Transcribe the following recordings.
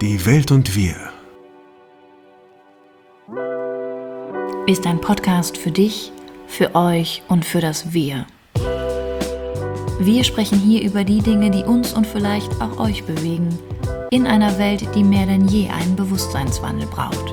Die Welt und wir ist ein Podcast für dich, für euch und für das Wir. Wir sprechen hier über die Dinge, die uns und vielleicht auch euch bewegen, in einer Welt, die mehr denn je einen Bewusstseinswandel braucht.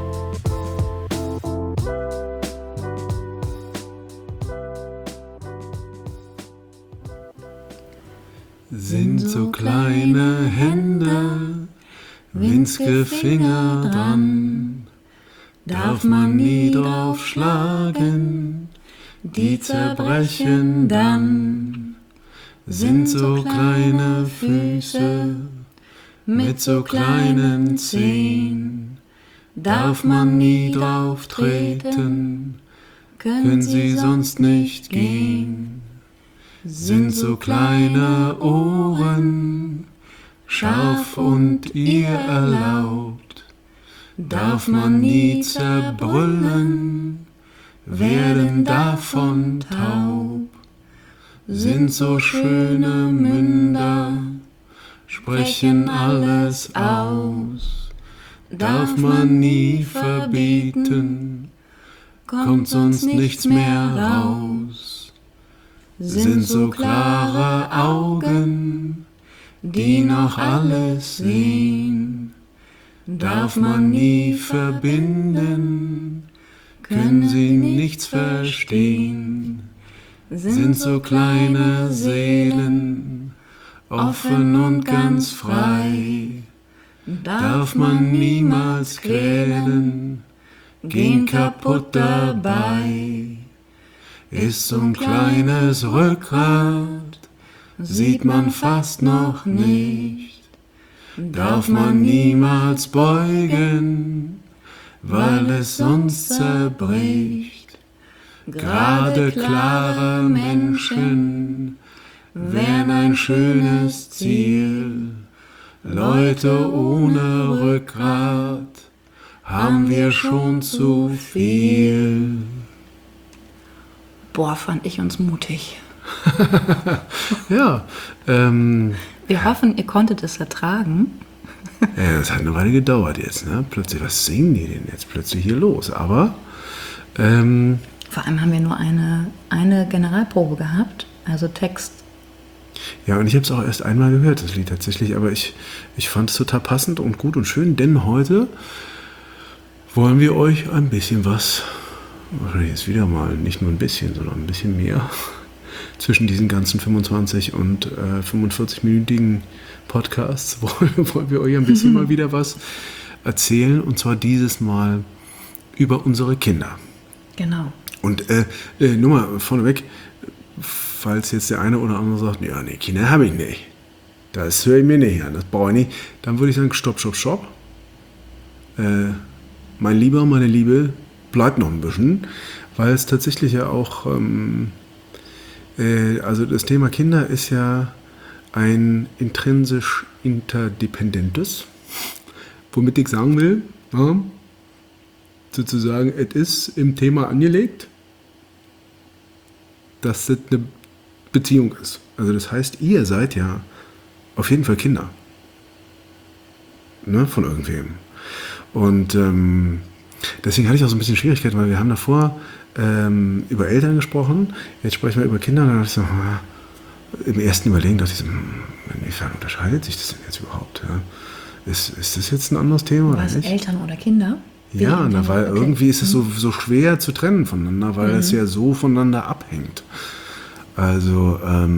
sind so kleine Hände, winzige Finger dran, darf man nie drauf schlagen, die zerbrechen dann. Sind so kleine Füße mit so kleinen Zehen, darf man nie drauf treten, können sie sonst nicht gehen. Sind so kleine Ohren, scharf und ihr erlaubt, darf man nie zerbrüllen, werden davon taub. Sind so schöne Münder, sprechen alles aus, darf man nie verbieten, kommt sonst nichts mehr raus. Sind so klare Augen, die noch alles sehen, darf man nie verbinden, können sie nichts verstehen. Sind so kleine Seelen, offen und ganz frei, darf man niemals quälen, gehen kaputt dabei. Ist so ein kleines Rückgrat, sieht man fast noch nicht, darf man niemals beugen, weil es sonst zerbricht. Gerade klare Menschen wären ein schönes Ziel, Leute ohne Rückgrat haben wir schon zu viel. Boah, fand ich uns mutig. Ja. Wir hoffen, ihr konntet es ertragen. Ja, das hat eine Weile gedauert jetzt, ne? Plötzlich, was singen die denn jetzt plötzlich hier los? Aber Vor allem haben wir nur eine Generalprobe gehabt, also Text. ja, und ich habe es auch erst einmal gehört, das Lied tatsächlich, aber ich fand es total passend und gut und schön, denn heute wollen wir euch ein bisschen was, jetzt wieder mal, nicht nur ein bisschen, sondern ein bisschen mehr, zwischen diesen ganzen 25 und 45-minütigen Podcasts wollen wir euch ein bisschen mal wieder was erzählen, und zwar dieses Mal über unsere Kinder. Genau. Und nur mal vorneweg, falls jetzt der eine oder andere sagt, ja, nee, Kinder habe ich nicht, das höre ich mir nicht an, das brauche ich nicht, dann würde ich sagen, stopp. Mein Lieber, meine Liebe, bleibt noch ein bisschen, weil es tatsächlich ja auch, also das Thema Kinder ist ja ein intrinsisch interdependentes, womit ich sagen will, ja, sozusagen, es ist im Thema angelegt, dass es eine Beziehung ist. Also das heißt, ihr seid ja auf jeden Fall Kinder, ne, von irgendwem. Und deswegen hatte ich auch so ein bisschen Schwierigkeiten, weil wir haben davor über Eltern gesprochen, jetzt sprechen wir über Kinder, und dann dachte ich so, im ersten Überlegen dachte ich so, inwiefern unterscheidet sich das denn jetzt überhaupt? Ja? Ist das jetzt ein anderes Thema oder nicht? Eltern oder Kinder? Ja, weil okay. Irgendwie ist es so schwer zu trennen voneinander, weil es ja so voneinander abhängt. Also,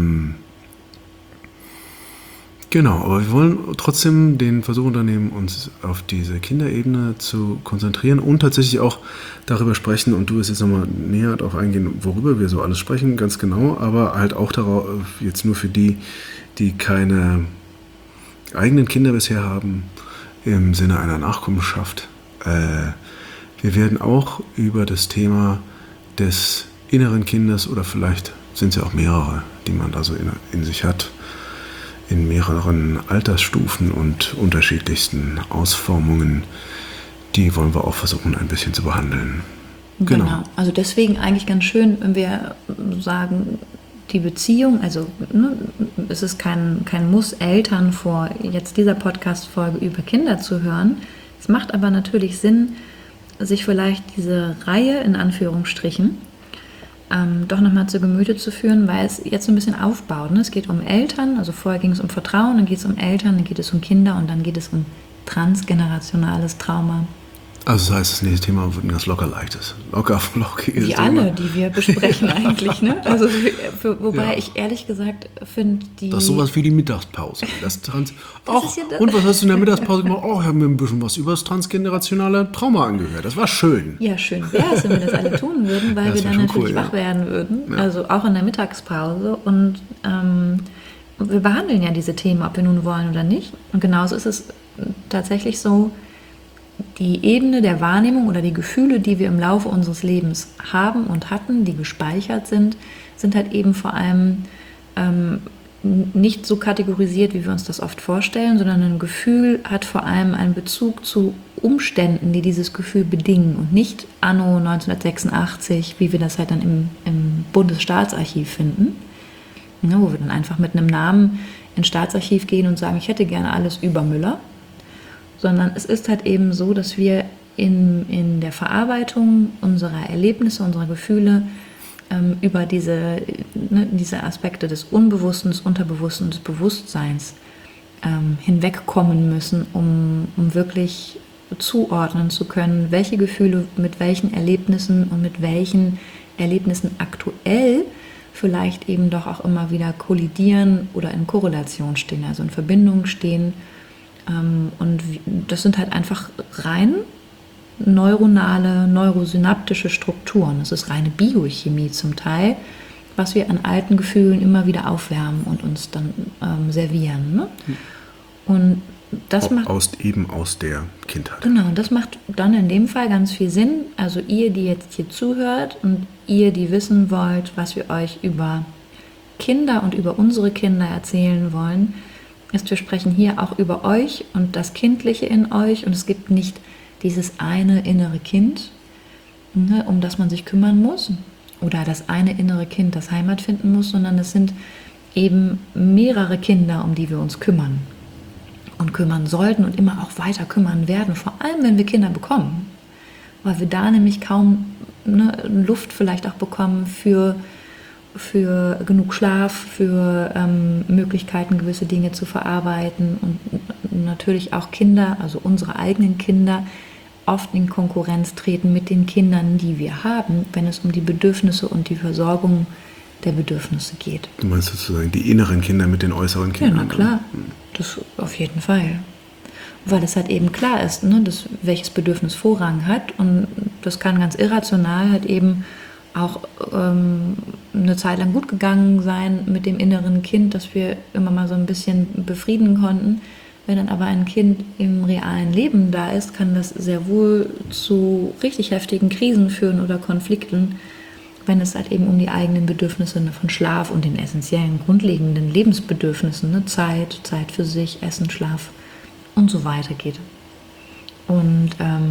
genau, aber wir wollen trotzdem den Versuch unternehmen, uns auf diese Kinderebene zu konzentrieren und tatsächlich auch darüber sprechen, und du wirst jetzt nochmal näher darauf eingehen, worüber wir so alles sprechen, ganz genau, aber halt auch darauf, jetzt nur für die keine eigenen Kinder bisher haben, im Sinne einer Nachkommenschaft. Wir werden auch über das Thema des inneren Kindes, oder vielleicht sind es ja auch mehrere, die man da so in sich hat, in mehreren Altersstufen und unterschiedlichsten Ausformungen, die wollen wir auch versuchen, ein bisschen zu behandeln. Genau. Also deswegen eigentlich ganz schön, wenn wir sagen, die Beziehung, also es ist kein Muss, Eltern vor jetzt dieser Podcast-Folge über Kinder zu hören. Es macht aber natürlich Sinn, sich vielleicht diese Reihe in Anführungsstrichen doch nochmal zu Gemüte zu führen, weil es jetzt so ein bisschen aufbaut. Ne? Es geht um Eltern, also vorher ging es um Vertrauen, dann geht es um Eltern, dann geht es um Kinder und dann geht es um transgenerationales Trauma. Also das heißt, das nächste Thema wird ein ganz locker leichtes, lockiges Wie Thema. alle, die wir besprechen eigentlich. Ne? Also wobei ich ehrlich gesagt finde, das ist sowas wie die Mittagspause. Und was hast du in der Mittagspause gemacht? Oh, ich habe mir ein bisschen was über das transgenerationale Trauma angehört. Das war schön. Ja, schön wäre es, wenn wir das alle tun würden, weil wir dann natürlich wach werden würden. Ja. Also auch in der Mittagspause. Und wir behandeln ja diese Themen, ob wir nun wollen oder nicht. Und genauso ist es tatsächlich so, die Ebene der Wahrnehmung oder die Gefühle, die wir im Laufe unseres Lebens haben und hatten, die gespeichert sind halt eben vor allem nicht so kategorisiert, wie wir uns das oft vorstellen, sondern ein Gefühl hat vor allem einen Bezug zu Umständen, die dieses Gefühl bedingen und nicht anno 1986, wie wir das halt dann im Bundesstaatsarchiv finden, ja, wo wir dann einfach mit einem Namen ins Staatsarchiv gehen und sagen, ich hätte gerne alles über Müller. Sondern es ist halt eben so, dass wir in der Verarbeitung unserer Erlebnisse, unserer Gefühle über diese Aspekte des Unbewussten, des Unterbewussten, des Bewusstseins hinwegkommen müssen, um wirklich zuordnen zu können, welche Gefühle mit welchen Erlebnissen und mit welchen Erlebnissen aktuell vielleicht eben doch auch immer wieder kollidieren oder in Korrelation stehen, also in Verbindung stehen. Und das sind halt einfach rein neuronale, neurosynaptische Strukturen. Das ist reine Biochemie zum Teil, was wir an alten Gefühlen immer wieder aufwärmen und uns dann servieren. Ne? Und das macht aus der Kindheit. Genau, und das macht dann in dem Fall ganz viel Sinn. Also ihr, die jetzt hier zuhört und ihr, die wissen wollt, was wir euch über Kinder und über unsere Kinder erzählen wollen, ist, wir sprechen hier auch über euch und das Kindliche in euch und es gibt nicht dieses eine innere Kind, ne, um das man sich kümmern muss oder das eine innere Kind, das Heimat finden muss, sondern es sind eben mehrere Kinder, um die wir uns kümmern und kümmern sollten und immer auch weiter kümmern werden, vor allem wenn wir Kinder bekommen, weil wir da nämlich kaum Luft vielleicht auch bekommen für genug Schlaf, für Möglichkeiten, gewisse Dinge zu verarbeiten und natürlich auch Kinder, also unsere eigenen Kinder, oft in Konkurrenz treten mit den Kindern, die wir haben, wenn es um die Bedürfnisse und die Versorgung der Bedürfnisse geht. Du meinst sozusagen die inneren Kinder mit den äußeren Kindern? Ja, na klar, das auf jeden Fall. Weil es halt eben klar ist, ne, welches Bedürfnis Vorrang hat und das kann ganz irrational halt eben auch eine Zeit lang gut gegangen sein mit dem inneren Kind, das wir immer mal so ein bisschen befrieden konnten. Wenn dann aber ein Kind im realen Leben da ist, kann das sehr wohl zu richtig heftigen Krisen führen oder Konflikten, wenn es halt eben um die eigenen Bedürfnisse von Schlaf und den essentiellen, grundlegenden Lebensbedürfnissen, ne, Zeit für sich, Essen, Schlaf und so weiter geht. Und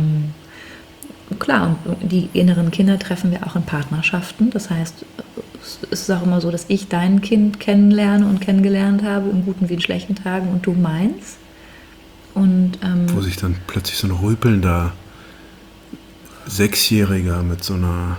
klar, und die inneren Kinder treffen wir auch in Partnerschaften. Das heißt, es ist auch immer so, dass ich dein Kind kennenlerne und kennengelernt habe, in guten wie in schlechten Tagen, und du meins. Und, wo sich dann plötzlich so ein rüpelnder Sechsjähriger mit so einer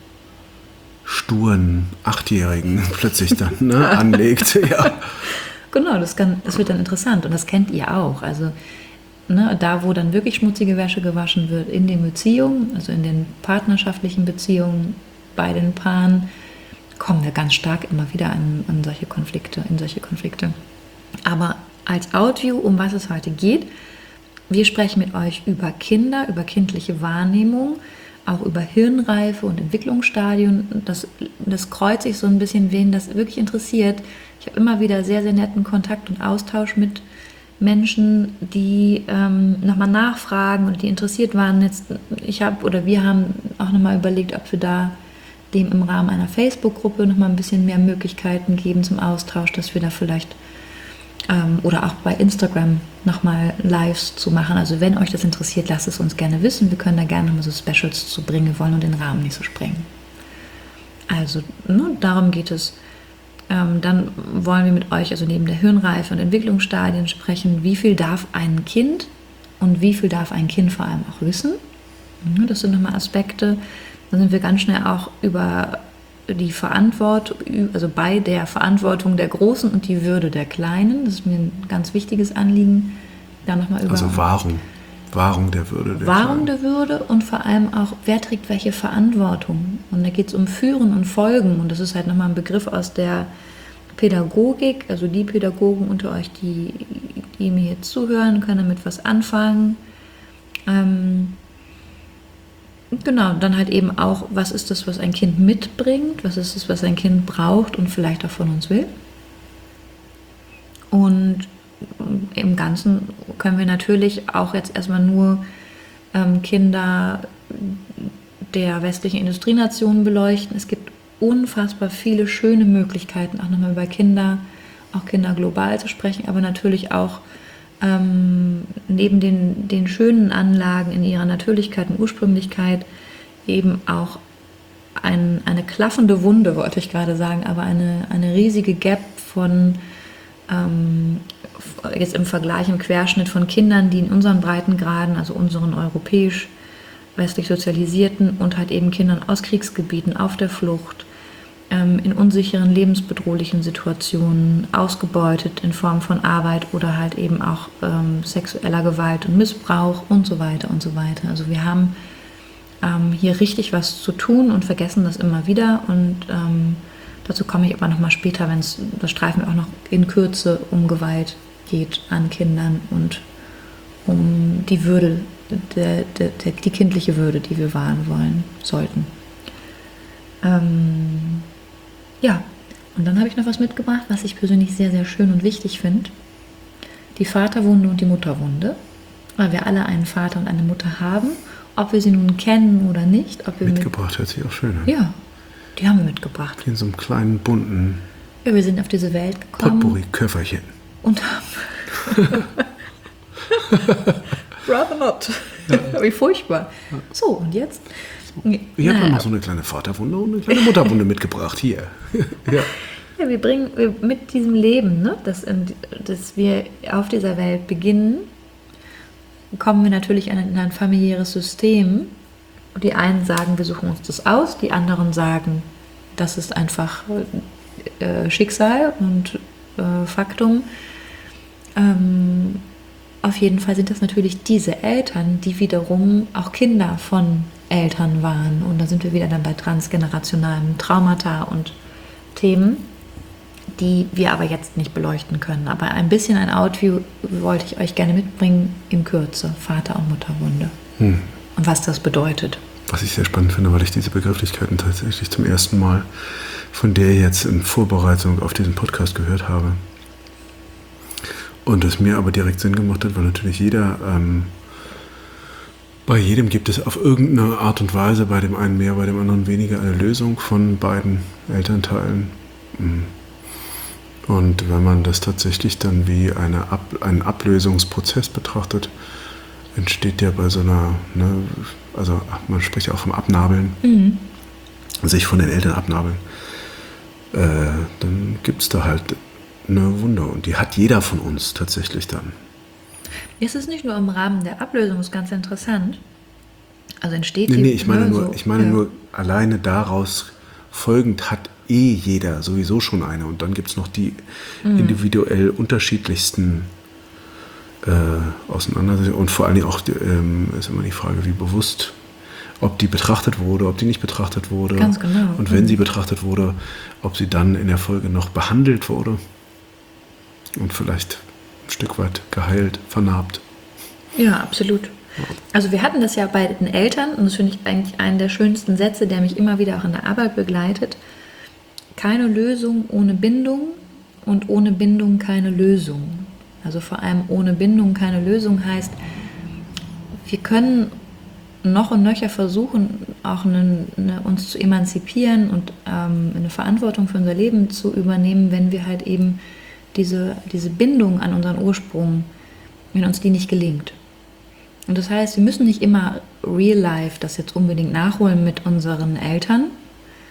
sturen Achtjährigen plötzlich dann anlegt. Ja. Genau, das wird dann interessant und das kennt ihr auch. Also da, wo dann wirklich schmutzige Wäsche gewaschen wird, in den Beziehungen, also in den partnerschaftlichen Beziehungen bei den Paaren, kommen wir ganz stark immer wieder in solche Konflikte. Aber als Audio, um was es heute geht, wir sprechen mit euch über Kinder, über kindliche Wahrnehmung, auch über Hirnreife und Entwicklungsstadien. Das kreuzt sich so ein bisschen, wen das wirklich interessiert. Ich habe immer wieder sehr, sehr netten Kontakt und Austausch mit Menschen, die nochmal nachfragen und die interessiert waren. Wir haben auch nochmal überlegt, ob wir da dem im Rahmen einer Facebook-Gruppe nochmal ein bisschen mehr Möglichkeiten geben zum Austausch, dass wir da vielleicht oder auch bei Instagram nochmal Lives zu machen. Also wenn euch das interessiert, lasst es uns gerne wissen. Wir können da gerne nochmal so Specials zu bringen. Wir wollen nur den Rahmen nicht so sprengen. Also darum geht es Dann wollen wir mit euch also neben der Hirnreife und Entwicklungsstadien sprechen, wie viel darf ein Kind und wie viel darf ein Kind vor allem auch wissen. Das sind nochmal Aspekte. Dann sind wir ganz schnell auch über die Verantwortung, also bei der Verantwortung der Großen und die Würde der Kleinen. Das ist mir ein ganz wichtiges Anliegen. Da noch mal über also Wahrung der Würde. Wahrung der Würde und vor allem auch, wer trägt welche Verantwortung. Und da geht es um Führen und Folgen. Und das ist halt nochmal ein Begriff aus der Pädagogik. Also die Pädagogen unter euch, die mir jetzt zuhören, können damit was anfangen. Genau, dann halt eben auch, was ist das, was ein Kind mitbringt, was ist das, was ein Kind braucht und vielleicht auch von uns will. Und im Ganzen können wir natürlich auch jetzt erstmal nur Kinder der westlichen Industrienationen beleuchten. Es gibt unfassbar viele schöne Möglichkeiten, auch nochmal über Kinder global zu sprechen, aber natürlich auch neben den schönen Anlagen in ihrer Natürlichkeit und Ursprünglichkeit eben auch eine klaffende Wunde, wollte ich gerade sagen, aber eine riesige Gap von jetzt im Vergleich, im Querschnitt von Kindern, die in unseren Breitengraden, also unseren europäisch westlich sozialisierten und halt eben Kindern aus Kriegsgebieten auf der Flucht, in unsicheren, lebensbedrohlichen Situationen, ausgebeutet in Form von Arbeit oder halt eben auch sexueller Gewalt und Missbrauch und so weiter und so weiter. Also wir haben hier richtig was zu tun und vergessen das immer wieder. Und dazu komme ich aber nochmal später, das streifen wir auch noch in Kürze, um geht an Kindern und um die Würde, die kindliche Würde, die wir wahren wollen, sollten. Ja, und dann habe ich noch was mitgebracht, was ich persönlich sehr, sehr schön und wichtig finde. Die Vaterwunde und die Mutterwunde, weil wir alle einen Vater und eine Mutter haben, ob wir sie nun kennen oder nicht. Ob wir mitgebracht hört sich auch schön an. Ja, die haben wir mitgebracht. In so einem kleinen, bunten ja, wir sind auf diese Welt gekommen. Potpourri-Köfferchen. Und haben... Rather not. Ja. Wie furchtbar. So, und jetzt... Ich habe noch so eine kleine Vaterwunde und eine kleine Mutterwunde mitgebracht. Hier. Ja. Ja, wir bringen mit diesem Leben, ne, dass wir auf dieser Welt beginnen, kommen wir natürlich in ein familiäres System. Die einen sagen, wir suchen uns das aus, die anderen sagen, das ist einfach Schicksal und Faktum. Auf jeden Fall sind das natürlich diese Eltern, die wiederum auch Kinder von Eltern waren. Und da sind wir wieder dann bei transgenerationalen Traumata und Themen, die wir aber jetzt nicht beleuchten können. Aber ein bisschen ein Outview wollte ich euch gerne mitbringen in Kürze. Vater- und Mutterwunde. Und was das bedeutet. Was ich sehr spannend finde, weil ich diese Begrifflichkeiten tatsächlich zum ersten Mal von der jetzt in Vorbereitung auf diesen Podcast gehört habe. Und es mir aber direkt Sinn gemacht hat, weil natürlich bei jedem gibt es auf irgendeine Art und Weise, bei dem einen mehr, bei dem anderen weniger, eine Lösung von beiden Elternteilen. Und wenn man das tatsächlich dann wie einen Ablösungsprozess betrachtet, entsteht ja bei so einer, also man spricht ja auch vom Abnabeln, sich von den Eltern abnabeln, dann gibt es da halt eine Wunde und die hat jeder von uns tatsächlich dann. Es ist nicht nur im Rahmen der Ablösung, ist ganz interessant. Also entsteht ich meine nur, alleine daraus folgend hat jeder sowieso schon eine und dann gibt es noch die individuell unterschiedlichsten Auseinandersetzungen und vor allen Dingen auch ist immer die Frage, wie bewusst, ob die betrachtet wurde, ob die nicht betrachtet wurde. Ganz genau. Und wenn sie betrachtet wurde, ob sie dann in der Folge noch behandelt wurde und vielleicht ein Stück weit geheilt, vernarbt. Ja, absolut. Also wir hatten das ja bei den Eltern und das finde ich eigentlich einen der schönsten Sätze, der mich immer wieder auch in der Arbeit begleitet. Keine Lösung ohne Bindung und ohne Bindung keine Lösung. Also vor allem ohne Bindung keine Lösung heißt, wir können noch und nöcher versuchen, auch uns zu emanzipieren und eine Verantwortung für unser Leben zu übernehmen, wenn wir halt eben diese Bindung an unseren Ursprung, wenn uns die nicht gelingt. Und das heißt, wir müssen nicht immer real life das jetzt unbedingt nachholen mit unseren Eltern,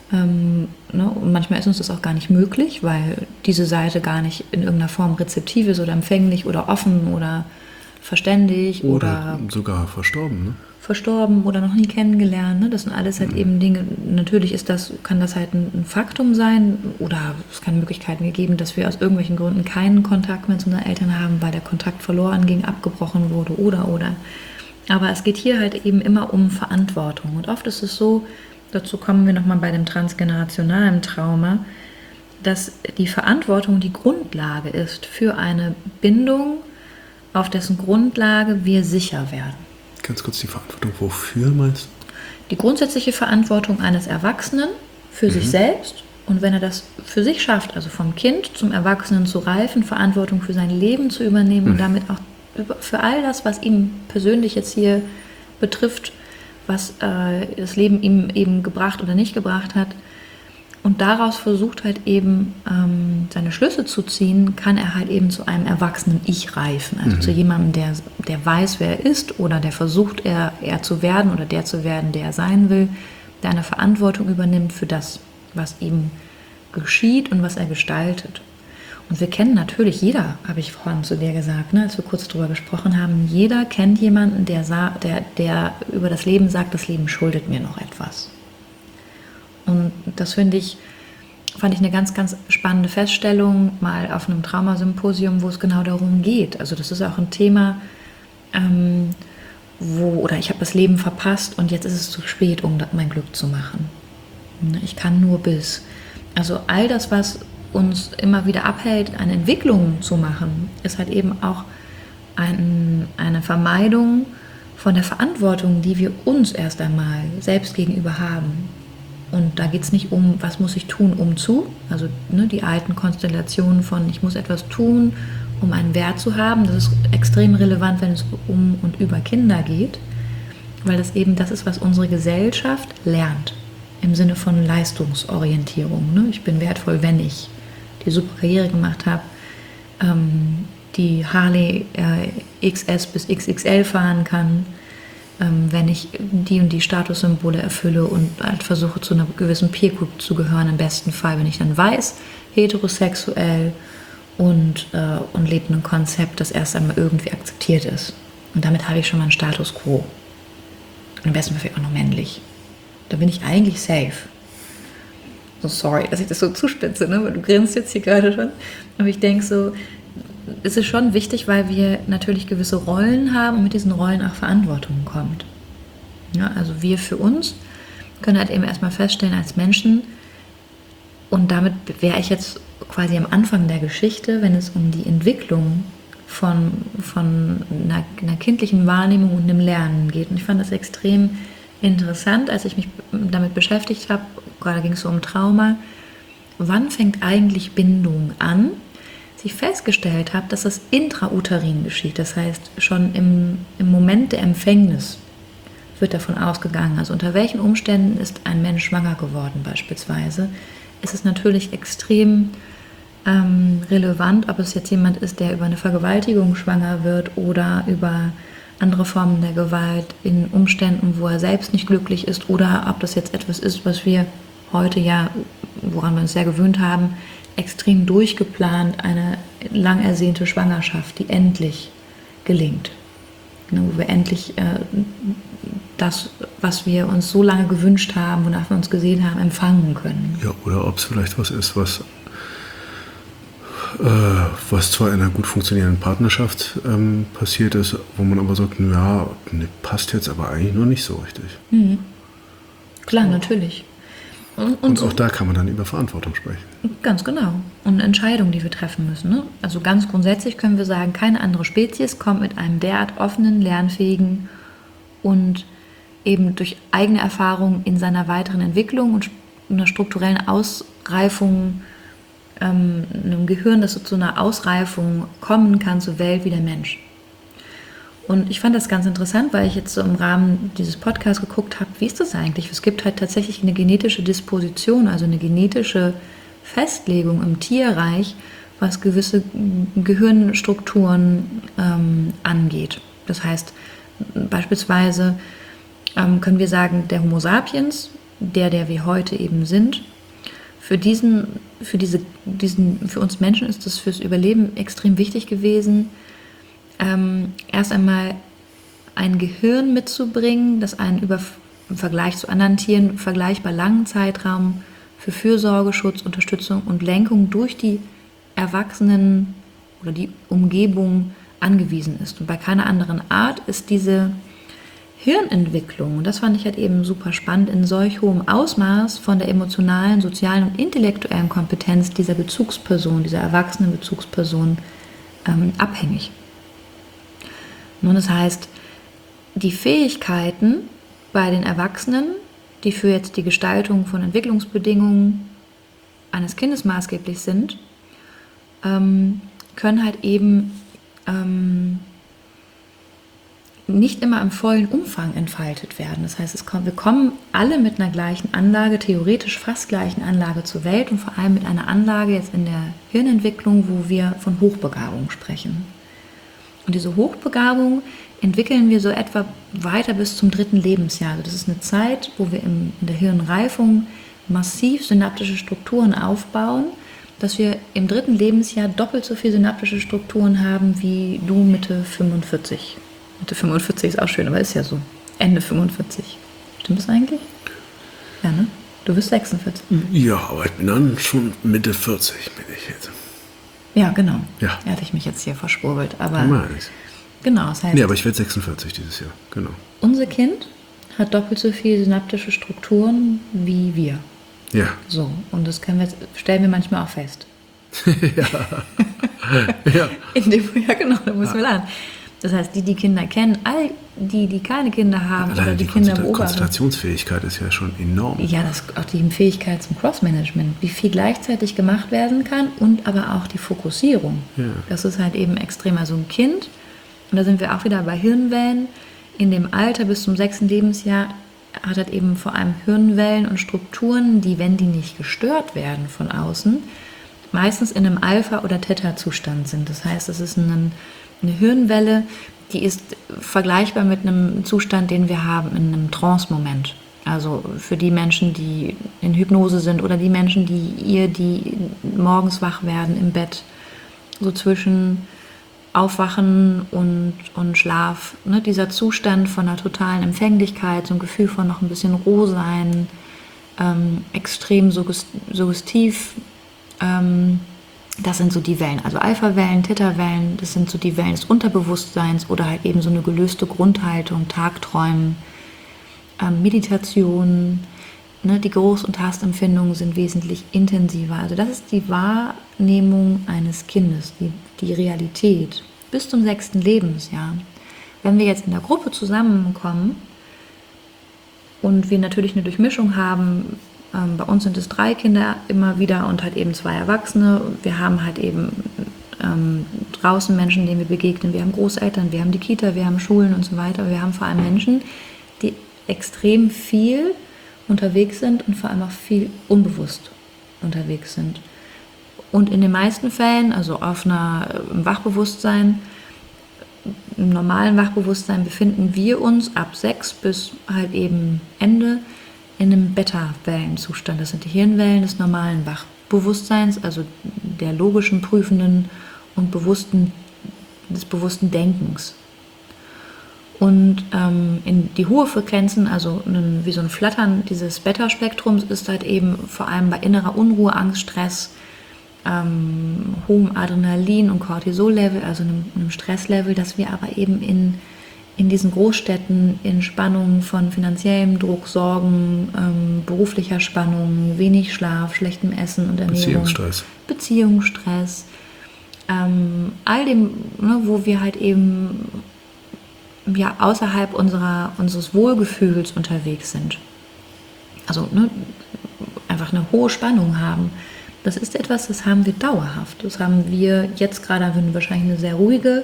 Und manchmal ist uns das auch gar nicht möglich, weil diese Seite gar nicht in irgendeiner Form rezeptiv ist oder empfänglich oder offen oder verständig oder sogar verstorben, ne? Verstorben oder noch nie kennengelernt. Ne? Das sind alles halt eben Dinge, natürlich kann das halt ein Faktum sein oder es kann Möglichkeiten geben, dass wir aus irgendwelchen Gründen keinen Kontakt mehr zu unseren Eltern haben, weil der Kontakt verloren ging, abgebrochen wurde oder. Aber es geht hier halt eben immer um Verantwortung und oft ist es so, dazu kommen wir nochmal bei dem transgenerationalen Trauma, dass die Verantwortung die Grundlage ist für eine Bindung, auf dessen Grundlage wir sicher werden. Ganz kurz, die Verantwortung wofür meinst du? Die grundsätzliche Verantwortung eines Erwachsenen für sich selbst und wenn er das für sich schafft, also vom Kind zum Erwachsenen zu reifen, Verantwortung für sein Leben zu übernehmen und damit auch für all das, was ihn persönlich jetzt hier betrifft, was das Leben ihm eben gebracht oder nicht gebracht hat und daraus versucht halt eben seine Schlüsse zu ziehen, kann er halt eben zu einem erwachsenen Ich reifen. Also zu jemandem, der weiß, wer er ist oder der versucht, er zu werden oder der zu werden, der er sein will, der eine Verantwortung übernimmt für das, was ihm geschieht und was er gestaltet. Und wir kennen natürlich, jeder, habe ich vorhin zu dir gesagt, ne, als wir kurz drüber gesprochen haben, jeder kennt jemanden, der über das Leben sagt, das Leben schuldet mir noch etwas. Und das fand ich eine ganz, ganz spannende Feststellung, mal auf einem Traumasymposium, wo es genau darum geht. Also das ist auch ein Thema, oder ich habe das Leben verpasst und jetzt ist es zu spät, um mein Glück zu machen. Ich kann nur bis. Also all das, was uns immer wieder abhält, eine Entwicklung zu machen, ist halt eben auch eine Vermeidung von der Verantwortung, die wir uns erst einmal selbst gegenüber haben. Und da geht es nicht um, was muss ich tun, also die alten Konstellationen von, ich muss etwas tun, um einen Wert zu haben. Das ist extrem relevant, wenn es um und über Kinder geht, weil das eben das ist, was unsere Gesellschaft lernt, im Sinne von Leistungsorientierung. Ne? Ich bin wertvoll, wenn ich die super Karriere gemacht habe, die Harley XS bis XXL fahren kann, wenn ich die und die Statussymbole erfülle und halt versuche, zu einer gewissen Peer Group zu gehören, im besten Fall, wenn ich dann weiß, heterosexuell und lebe ein Konzept, das erst einmal irgendwie akzeptiert ist. Und damit habe ich schon mal einen Status quo. Und im besten Fall vielleicht auch noch männlich. Da bin ich eigentlich safe. So sorry, dass ich das so zuspitze, ne? Weil du grinst jetzt hier gerade schon. Aber ich denke so, es ist schon wichtig, weil wir natürlich gewisse Rollen haben und mit diesen Rollen auch Verantwortung kommt. Ja, also wir für uns können halt eben erstmal feststellen als Menschen, und damit wäre ich jetzt quasi am Anfang der Geschichte, wenn es um die Entwicklung von einer kindlichen Wahrnehmung und einem Lernen geht. Und ich fand das extrem interessant, als ich mich damit beschäftigt habe, gerade ging es so um Trauma, wann fängt eigentlich Bindung an? Ich festgestellt habe, dass das intrauterin geschieht, das heißt schon im Moment der Empfängnis wird davon ausgegangen, also unter welchen Umständen ist ein Mensch schwanger geworden beispielsweise, ist es natürlich extrem relevant, ob es jetzt jemand ist, der über eine Vergewaltigung schwanger wird oder über andere Formen der Gewalt in Umständen, wo er selbst nicht glücklich ist oder ob das jetzt etwas ist, was wir heute ja, woran wir uns sehr gewöhnt haben, extrem durchgeplant, eine lang ersehnte Schwangerschaft, die endlich gelingt. Wo wir endlich das, was wir uns so lange gewünscht haben, wonach wir uns gesehen haben, empfangen können. Ja, oder ob es vielleicht was ist, was zwar in einer gut funktionierenden Partnerschaft passiert ist, wo man aber sagt, ja, passt jetzt aber eigentlich noch nicht so richtig. Mhm. Klar, natürlich. Und auch da kann man dann über Verantwortung sprechen. Ganz genau. Und Entscheidungen, die wir treffen müssen. Ne? Also ganz grundsätzlich können wir sagen, keine andere Spezies kommt mit einem derart offenen, lernfähigen und eben durch eigene Erfahrung in seiner weiteren Entwicklung und einer strukturellen Ausreifung, einem Gehirn, das so zu einer Ausreifung kommen kann zur Welt wie der Mensch. Und ich fand das ganz interessant, weil ich jetzt so im Rahmen dieses Podcasts geguckt habe, wie ist das eigentlich? Es gibt halt tatsächlich eine genetische Disposition, also eine genetische Festlegung im Tierreich, was gewisse Gehirnstrukturen angeht. Das heißt, beispielsweise können wir sagen, der Homo sapiens der wir heute eben sind. Für uns Menschen ist es fürs Überleben extrem wichtig gewesen, erst einmal ein Gehirn mitzubringen, das einen im Vergleich zu anderen Tieren vergleichbar langen Zeitraum für Fürsorge, Schutz, Unterstützung und Lenkung durch die Erwachsenen oder die Umgebung angewiesen ist. Und bei keiner anderen Art ist diese Hirnentwicklung, und das fand ich halt eben super spannend, in solch hohem Ausmaß von der emotionalen, sozialen und intellektuellen Kompetenz dieser Bezugsperson, dieser erwachsenen Bezugsperson abhängig. Nun, das heißt, die Fähigkeiten bei den Erwachsenen, die für jetzt die Gestaltung von Entwicklungsbedingungen eines Kindes maßgeblich sind, können halt eben nicht immer im vollen Umfang entfaltet werden. Das heißt, wir kommen alle mit einer gleichen Anlage, theoretisch fast gleichen Anlage zur Welt und vor allem mit einer Anlage jetzt in der Hirnentwicklung, wo wir von Hochbegabung sprechen. Und diese Hochbegabung entwickeln wir so etwa weiter bis zum 3. Lebensjahr. Also das ist eine Zeit, wo wir in der Hirnreifung massiv synaptische Strukturen aufbauen, dass wir im 3. Lebensjahr doppelt so viele synaptische Strukturen haben wie du Mitte 45. Mitte 45 ist auch schön, aber ist ja so. Ende 45. Stimmt das eigentlich? Ja, ne? Du bist 46. Ja, aber ich bin dann schon Mitte 40, bin ich jetzt. Ja, genau. Ja. Da hatte ich mich jetzt hier verschwurbelt. Aber Nice. genau, das heißt, Nee, aber ich werde 46 dieses Jahr, genau. unser Kind hat doppelt so viele synaptische Strukturen wie wir. Ja. So, und das stellen wir manchmal auch fest. Ja. Ja, genau, da müssen wir lernen. Das heißt, die Kinder kennen, all die keine Kinder haben Alleine oder die die Kinder beobachten. Konzentrationsfähigkeit ist ja schon enorm. Ja, auch die Fähigkeit zum Cross-Management, wie viel gleichzeitig gemacht werden kann und aber auch die Fokussierung. Ja. Das ist halt eben extrem. Also ein Kind, und da sind wir auch wieder bei Hirnwellen, in dem Alter bis zum 6. Lebensjahr hat halt eben vor allem Hirnwellen und Strukturen, die, wenn die nicht gestört werden von außen, meistens in einem Alpha- oder Theta-Zustand sind. Das heißt, es ist eine Hirnwelle, die ist vergleichbar mit einem Zustand, den wir haben in einem Trance-Moment. Also für die Menschen, die in Hypnose sind oder die Menschen, die morgens wach werden im Bett, so zwischen Aufwachen und Schlaf, ne, dieser Zustand von einer totalen Empfänglichkeit, so ein Gefühl von noch ein bisschen roh sein, extrem suggestiv, das sind so die Wellen, also Alpha-Wellen, Theta-Wellen, das sind so die Wellen des Unterbewusstseins oder halt eben so eine gelöste Grundhaltung, Tagträumen, Meditation, ne, die Geruchs- und Tastempfindungen sind wesentlich intensiver. Also das ist die Wahrnehmung eines Kindes, die Realität bis zum 6. Lebensjahr. Wenn wir jetzt in der Gruppe zusammenkommen und wir natürlich eine Durchmischung haben, bei uns sind es 3 Kinder immer wieder und halt eben 2 Erwachsene. Wir haben halt eben draußen Menschen, denen wir begegnen. Wir haben Großeltern, wir haben die Kita, wir haben Schulen und so weiter. Wir haben vor allem Menschen, die extrem viel unterwegs sind und vor allem auch viel unbewusst unterwegs sind. Und in den meisten Fällen, also im Wachbewusstsein, im normalen Wachbewusstsein befinden wir uns ab 6 bis halt eben Ende in einem Beta-Wellenzustand. Das sind die Hirnwellen des normalen Wachbewusstseins, also der logischen, prüfenden und des bewussten Denkens. Und in die hohe Frequenzen, also wie so ein Flattern dieses Beta-Spektrums, ist halt eben vor allem bei innerer Unruhe, Angst, Stress, hohem Adrenalin- und Cortisol-Level, also einem Stresslevel, dass wir aber eben in diesen Großstädten in Spannungen von finanziellem Druck, Sorgen, beruflicher Spannung, wenig Schlaf, schlechtem Essen und Ernährung, Beziehungsstress, all dem, ne, wo wir halt eben ja außerhalb unseres Wohlgefühls unterwegs sind. Also ne, einfach eine hohe Spannung haben. Das ist etwas, das haben wir dauerhaft. Das haben wir jetzt gerade, wahrscheinlich eine sehr ruhiges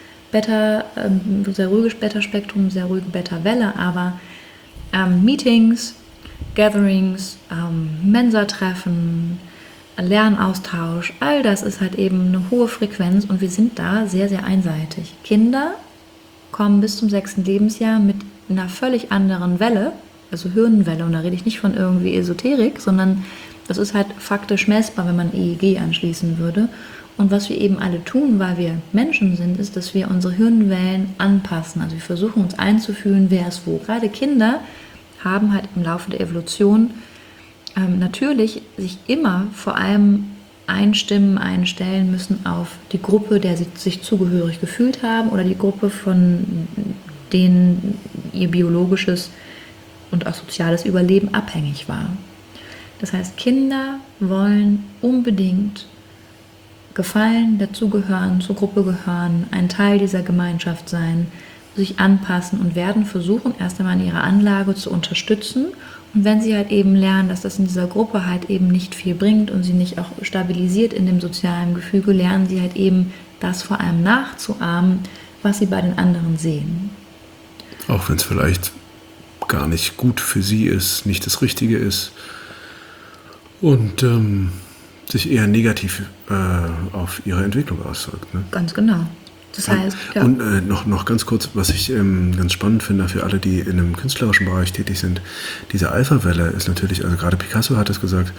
Beta-Spektrum, sehr ruhige Beta-Welle, aber Meetings, Gatherings, Mensa-Treffen, Lernaustausch, all das ist halt eben eine hohe Frequenz und wir sind da sehr, sehr einseitig. Kinder kommen bis zum 6. Lebensjahr mit einer völlig anderen Welle also Hirnwelle. Und da rede ich nicht von irgendwie Esoterik, sondern das ist halt faktisch messbar, wenn man EEG anschließen würde. Und was wir eben alle tun, weil wir Menschen sind, ist, dass wir unsere Hirnwellen anpassen. Also wir versuchen uns einzufühlen, wer ist wo. Gerade Kinder haben halt im Laufe der Evolution natürlich sich immer vor allem einstellen müssen auf die Gruppe, der sie sich zugehörig gefühlt haben oder die Gruppe, von denen ihr biologisches und auch soziales Überleben abhängig war. Das heißt, Kinder wollen unbedingt gefallen, dazugehören, zur Gruppe gehören, ein Teil dieser Gemeinschaft sein, sich anpassen und werden versuchen, erst einmal in ihrer Anlage zu unterstützen. Und wenn sie halt eben lernen, dass das in dieser Gruppe halt eben nicht viel bringt und sie nicht auch stabilisiert in dem sozialen Gefüge, lernen sie halt eben das vor allem nachzuahmen, was sie bei den anderen sehen. Auch wenn es vielleicht gar nicht gut für sie ist, nicht das Richtige ist und sich eher negativ auf ihre Entwicklung auswirkt. Ne? Ganz genau. Das heißt, ja. Und noch ganz kurz, was ich ganz spannend finde für alle, die in einem künstlerischen Bereich tätig sind, diese Alpha-Welle ist natürlich, also gerade Picasso hat es gesagt,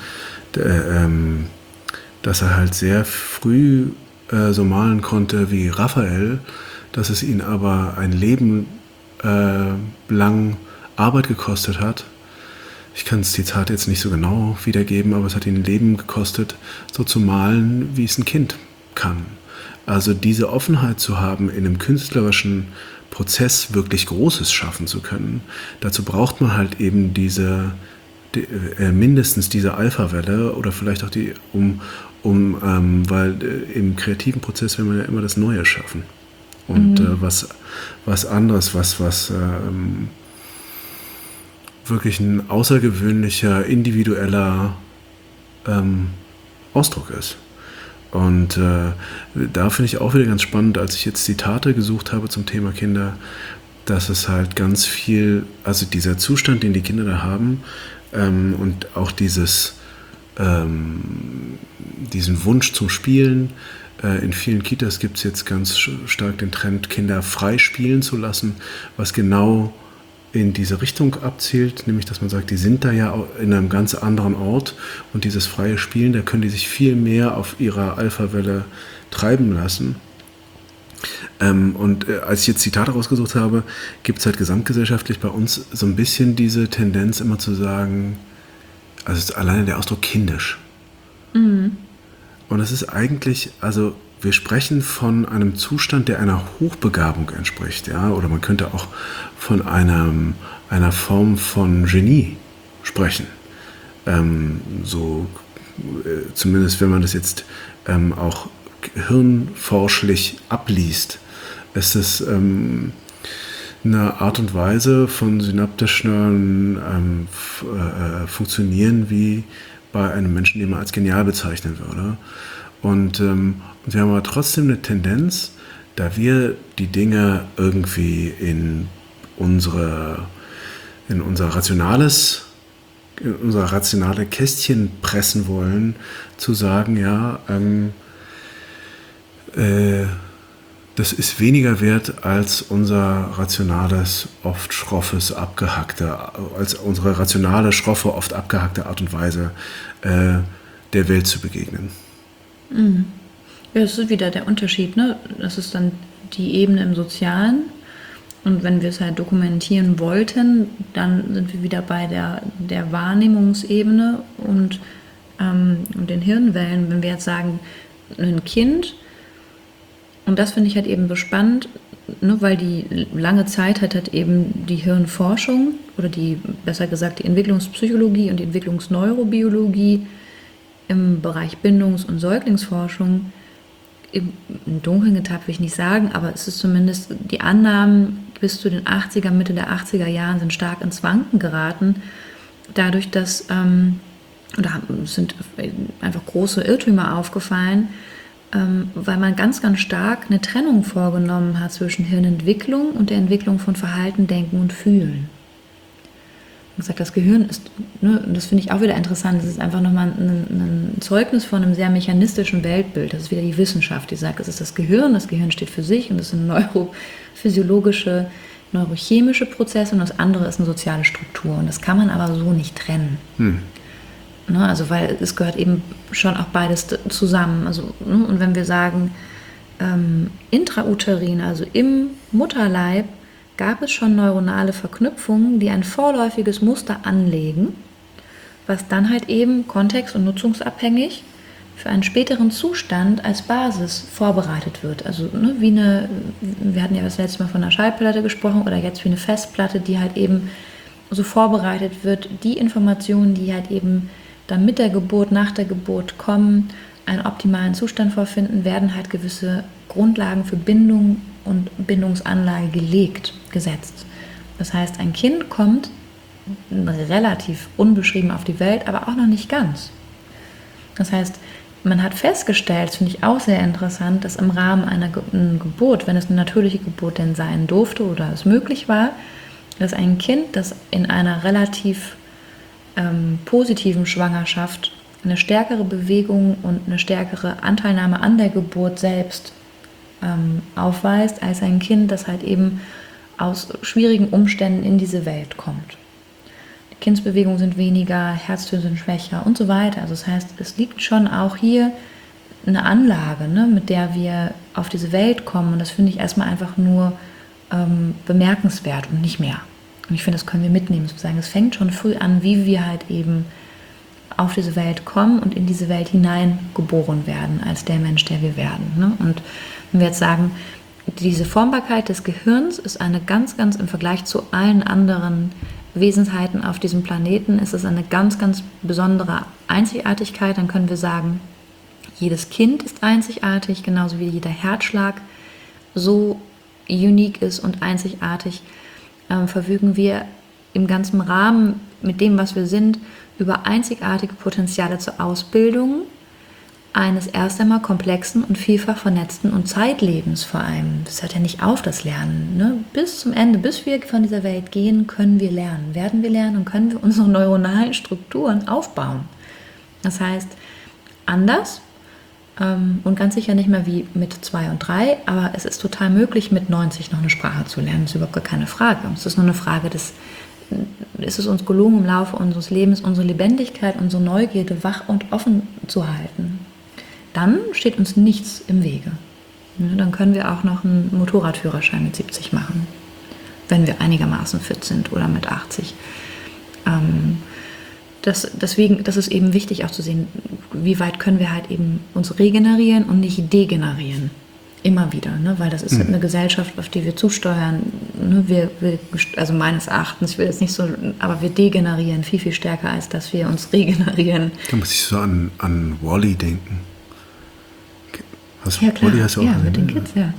dass er halt sehr früh so malen konnte wie Raphael, dass es ihn aber ein Leben lang Arbeit gekostet hat. Ich kann das Zitat jetzt nicht so genau wiedergeben, aber es hat ihn ein Leben gekostet, so zu malen, wie es ein Kind kann. Also diese Offenheit zu haben, in einem künstlerischen Prozess wirklich Großes schaffen zu können, dazu braucht man halt eben mindestens diese Alpha-Welle oder vielleicht auch die, weil im kreativen Prozess will man ja immer das Neue schaffen. Und was anderes, was wirklich ein außergewöhnlicher, individueller Ausdruck ist. Und da finde ich auch wieder ganz spannend, als ich jetzt Zitate gesucht habe zum Thema Kinder, dass es halt ganz viel, also dieser Zustand, den die Kinder da haben und auch diesen Wunsch zum Spielen. In vielen Kitas gibt es jetzt ganz stark den Trend, Kinder frei spielen zu lassen, was genau in diese Richtung abzielt, nämlich dass man sagt, die sind da ja in einem ganz anderen Ort und dieses freie Spielen, da können die sich viel mehr auf ihrer Alpha-Welle treiben lassen. Und als ich jetzt Zitate rausgesucht habe, gibt es halt gesamtgesellschaftlich bei uns so ein bisschen diese Tendenz immer zu sagen, also es ist alleine der Ausdruck kindisch. Mhm. Und das ist eigentlich, also wir sprechen von einem Zustand, der einer Hochbegabung entspricht, ja, oder man könnte auch von einer Form von Genie sprechen. Zumindest wenn man das jetzt auch hirnforschlich abliest, ist es eine Art und Weise von synaptischen Funktionieren wie bei einem Menschen, den man als genial bezeichnen würde. Und wir haben aber trotzdem eine Tendenz, da wir die Dinge irgendwie in unser rationale Kästchen pressen wollen, zu sagen, ja, das ist weniger wert als unser rationales, oft schroffes, als unsere rationale, schroffe, oft abgehackte Art und Weise der Welt zu begegnen. Mhm. Ja, das ist wieder der Unterschied, ne? Das ist dann die Ebene im Sozialen. Und wenn wir es halt dokumentieren wollten, dann sind wir wieder bei der Wahrnehmungsebene und den Hirnwellen. Wenn wir jetzt sagen, ein Kind, und das finde ich halt eben so spannend, ne, weil die lange Zeit hat eben die Hirnforschung oder besser gesagt die Entwicklungspsychologie und die Entwicklungsneurobiologie im Bereich Bindungs- und Säuglingsforschung im Dunkeln getappt, will ich nicht sagen, aber es ist zumindest, die Annahmen bis zu den 80er, Mitte der 80er Jahren sind stark ins Wanken geraten, dadurch, dass, oder sind einfach große Irrtümer aufgefallen, weil man ganz, ganz stark eine Trennung vorgenommen hat zwischen Hirnentwicklung und der Entwicklung von Verhalten, Denken und Fühlen. Man sagt, das Gehirn ist, ne, und das finde ich auch wieder interessant, das ist einfach nochmal ein Zeugnis von einem sehr mechanistischen Weltbild. Das ist wieder die Wissenschaft, die sagt, es ist das Gehirn steht für sich und es sind neurophysiologische neurochemische Prozesse und das andere ist eine soziale Struktur. Und das kann man aber so nicht trennen. Ne, also weil es gehört eben schon auch beides zusammen. Also, ne, und wenn wir sagen, intrauterin, also im Mutterleib, gab es schon neuronale Verknüpfungen, die ein vorläufiges Muster anlegen, was dann halt eben kontext- und nutzungsabhängig für einen späteren Zustand als Basis vorbereitet wird. Also ne, wir hatten ja das letzte Mal von einer Schallplatte gesprochen oder jetzt wie eine Festplatte, die halt eben so vorbereitet wird, die Informationen, die halt eben dann mit der Geburt, nach der Geburt kommen, einen optimalen Zustand vorfinden, werden halt gewisse Grundlagen für Bindung und Bindungsanlage gesetzt. Das heißt, ein Kind kommt relativ unbeschrieben auf die Welt, aber auch noch nicht ganz. Das heißt, man hat festgestellt, das finde ich auch sehr interessant, dass im Rahmen einer Geburt, wenn es eine natürliche Geburt denn sein durfte oder es möglich war, dass ein Kind, das in einer relativ positiven Schwangerschaft eine stärkere Bewegung und eine stärkere Anteilnahme an der Geburt selbst aufweist, als ein Kind, das halt eben aus schwierigen Umständen in diese Welt kommt. Die Kindsbewegungen sind weniger, Herztöne sind schwächer und so weiter. Also das heißt, es liegt schon auch hier eine Anlage, ne, mit der wir auf diese Welt kommen. Und das finde ich erstmal einfach nur bemerkenswert und nicht mehr. Und ich finde, das können wir mitnehmen, sozusagen. Es fängt schon früh an, wie wir halt eben auf diese Welt kommen und in diese Welt hineingeboren werden, als der Mensch, der wir werden. Ne? Und wenn wir jetzt sagen, diese Formbarkeit des Gehirns ist eine ganz, ganz im Vergleich zu allen anderen Wesensheiten auf diesem Planeten, ist es eine ganz, ganz besondere Einzigartigkeit, dann können wir sagen, jedes Kind ist einzigartig, genauso wie jeder Herzschlag so unique ist und einzigartig, verfügen wir im ganzen Rahmen mit dem, was wir sind, über einzigartige Potenziale zur Ausbildung eines erst einmal komplexen und vielfach vernetzten und Zeitlebens vor allem. Das hört ja nicht auf, das Lernen. Ne? Bis zum Ende, bis wir von dieser Welt gehen, können wir lernen, werden wir lernen und können wir unsere neuronalen Strukturen aufbauen. Das heißt, anders und ganz sicher nicht mehr wie mit 2 und 3, aber es ist total möglich, mit 90 noch eine Sprache zu lernen. Das ist überhaupt gar keine Frage. Es ist nur eine Frage ist es uns gelungen, im Laufe unseres Lebens unsere Lebendigkeit, unsere Neugierde wach und offen zu halten. Dann steht uns nichts im Wege. Dann können wir auch noch einen Motorradführerschein mit 70 machen, wenn wir einigermaßen fit sind oder mit 80. Deswegen, das ist eben wichtig auch zu sehen, wie weit können wir halt eben uns regenerieren und nicht degenerieren. Immer wieder, ne? Weil das ist halt eine Gesellschaft, auf die wir zusteuern. Ne? Also meines Erachtens, ich will jetzt nicht so, aber wir degenerieren viel, viel stärker, als dass wir uns regenerieren. Da muss ich so an Wall-E denken. Ja, klar. Wall-E hast du auch mit den Kids, ja.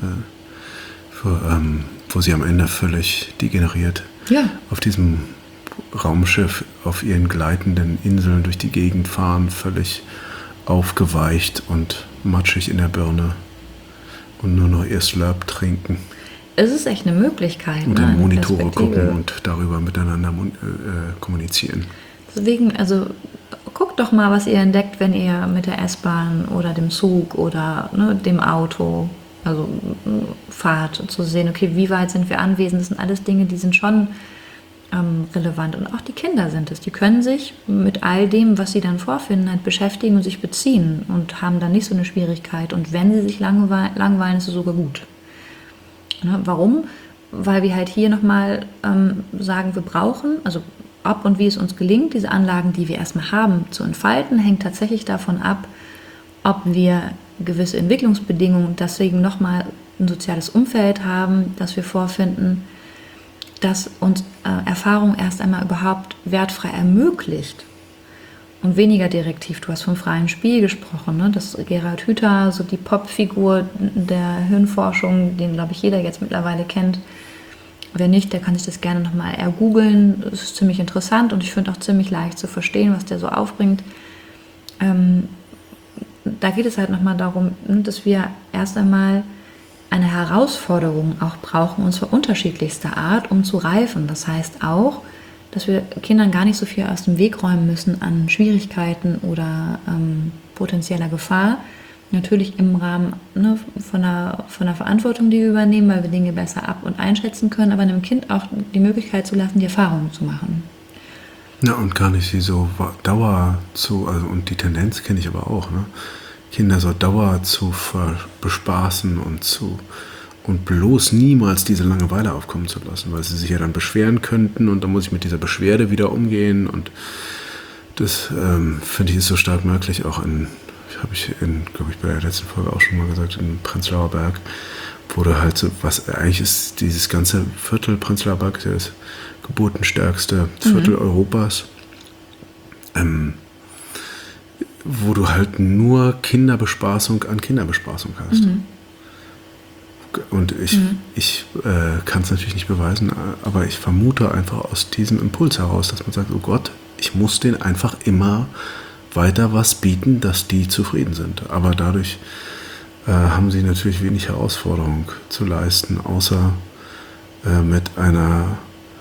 Wo sie am Ende völlig degeneriert auf diesem Raumschiff auf ihren gleitenden Inseln durch die Gegend fahren, völlig aufgeweicht und matschig in der Birne. Und nur noch ihr Slurp trinken. Es ist echt eine Möglichkeit. Und in Monitore gucken und darüber miteinander kommunizieren. Deswegen, also guckt doch mal, was ihr entdeckt, wenn ihr mit der S-Bahn oder dem Zug oder dem Auto fahrt, zu sehen, okay, wie weit sind wir anwesend. Das sind alles Dinge, die sind schon relevant. Und auch die Kinder sind es. Die können sich mit all dem, was sie dann vorfinden, halt beschäftigen und sich beziehen und haben dann nicht so eine Schwierigkeit. Und wenn sie sich langweilen, ist es sogar gut. Ne? Warum? Weil wir halt hier nochmal sagen, wir brauchen, also ob und wie es uns gelingt, diese Anlagen, die wir erstmal haben, zu entfalten, hängt tatsächlich davon ab, ob wir gewisse Entwicklungsbedingungen, deswegen nochmal ein soziales Umfeld haben, das wir vorfinden, das uns Erfahrung erst einmal überhaupt wertfrei ermöglicht und weniger direktiv. Du hast vom freien Spiel gesprochen, ne? Das Gerhard Hüther, so die Popfigur der Hirnforschung, den, glaube ich, jeder jetzt mittlerweile kennt. Wer nicht, der kann sich das gerne nochmal ergoogeln. Das ist ziemlich interessant und ich finde auch ziemlich leicht zu verstehen, was der so aufbringt. Da geht es halt nochmal darum, dass wir erst einmal eine Herausforderung auch brauchen, und zwar unterschiedlichster Art, um zu reifen. Das heißt auch, dass wir Kindern gar nicht so viel aus dem Weg räumen müssen an Schwierigkeiten oder potenzieller Gefahr, Natürlich im Rahmen von der Verantwortung, die wir übernehmen, weil wir Dinge besser ab- und einschätzen können, aber einem Kind auch die Möglichkeit zu lassen, die Erfahrungen zu machen. Ja, und gar nicht sie so Dauer zu, also und die Tendenz kenne ich aber auch, ne? Kinder so Dauer zu bespaßen und bloß niemals diese Langeweile aufkommen zu lassen, weil sie sich ja dann beschweren könnten und dann muss ich mit dieser Beschwerde wieder umgehen und das finde ich ist so stark möglich, auch glaube ich, bei der letzten Folge auch schon mal gesagt, in Prenzlauer Berg, wo du halt so, was eigentlich ist, dieses ganze Viertel Prenzlauer Berg ist ja das geburtenstärkste Viertel Europas, wo du halt nur Kinderbespaßung an Kinderbespaßung hast. Und ich kann es natürlich nicht beweisen, aber ich vermute einfach aus diesem Impuls heraus, dass man sagt, oh Gott, ich muss denen einfach immer weiter was bieten, dass die zufrieden sind. Aber dadurch haben sie natürlich wenig Herausforderung zu leisten, außer mit einer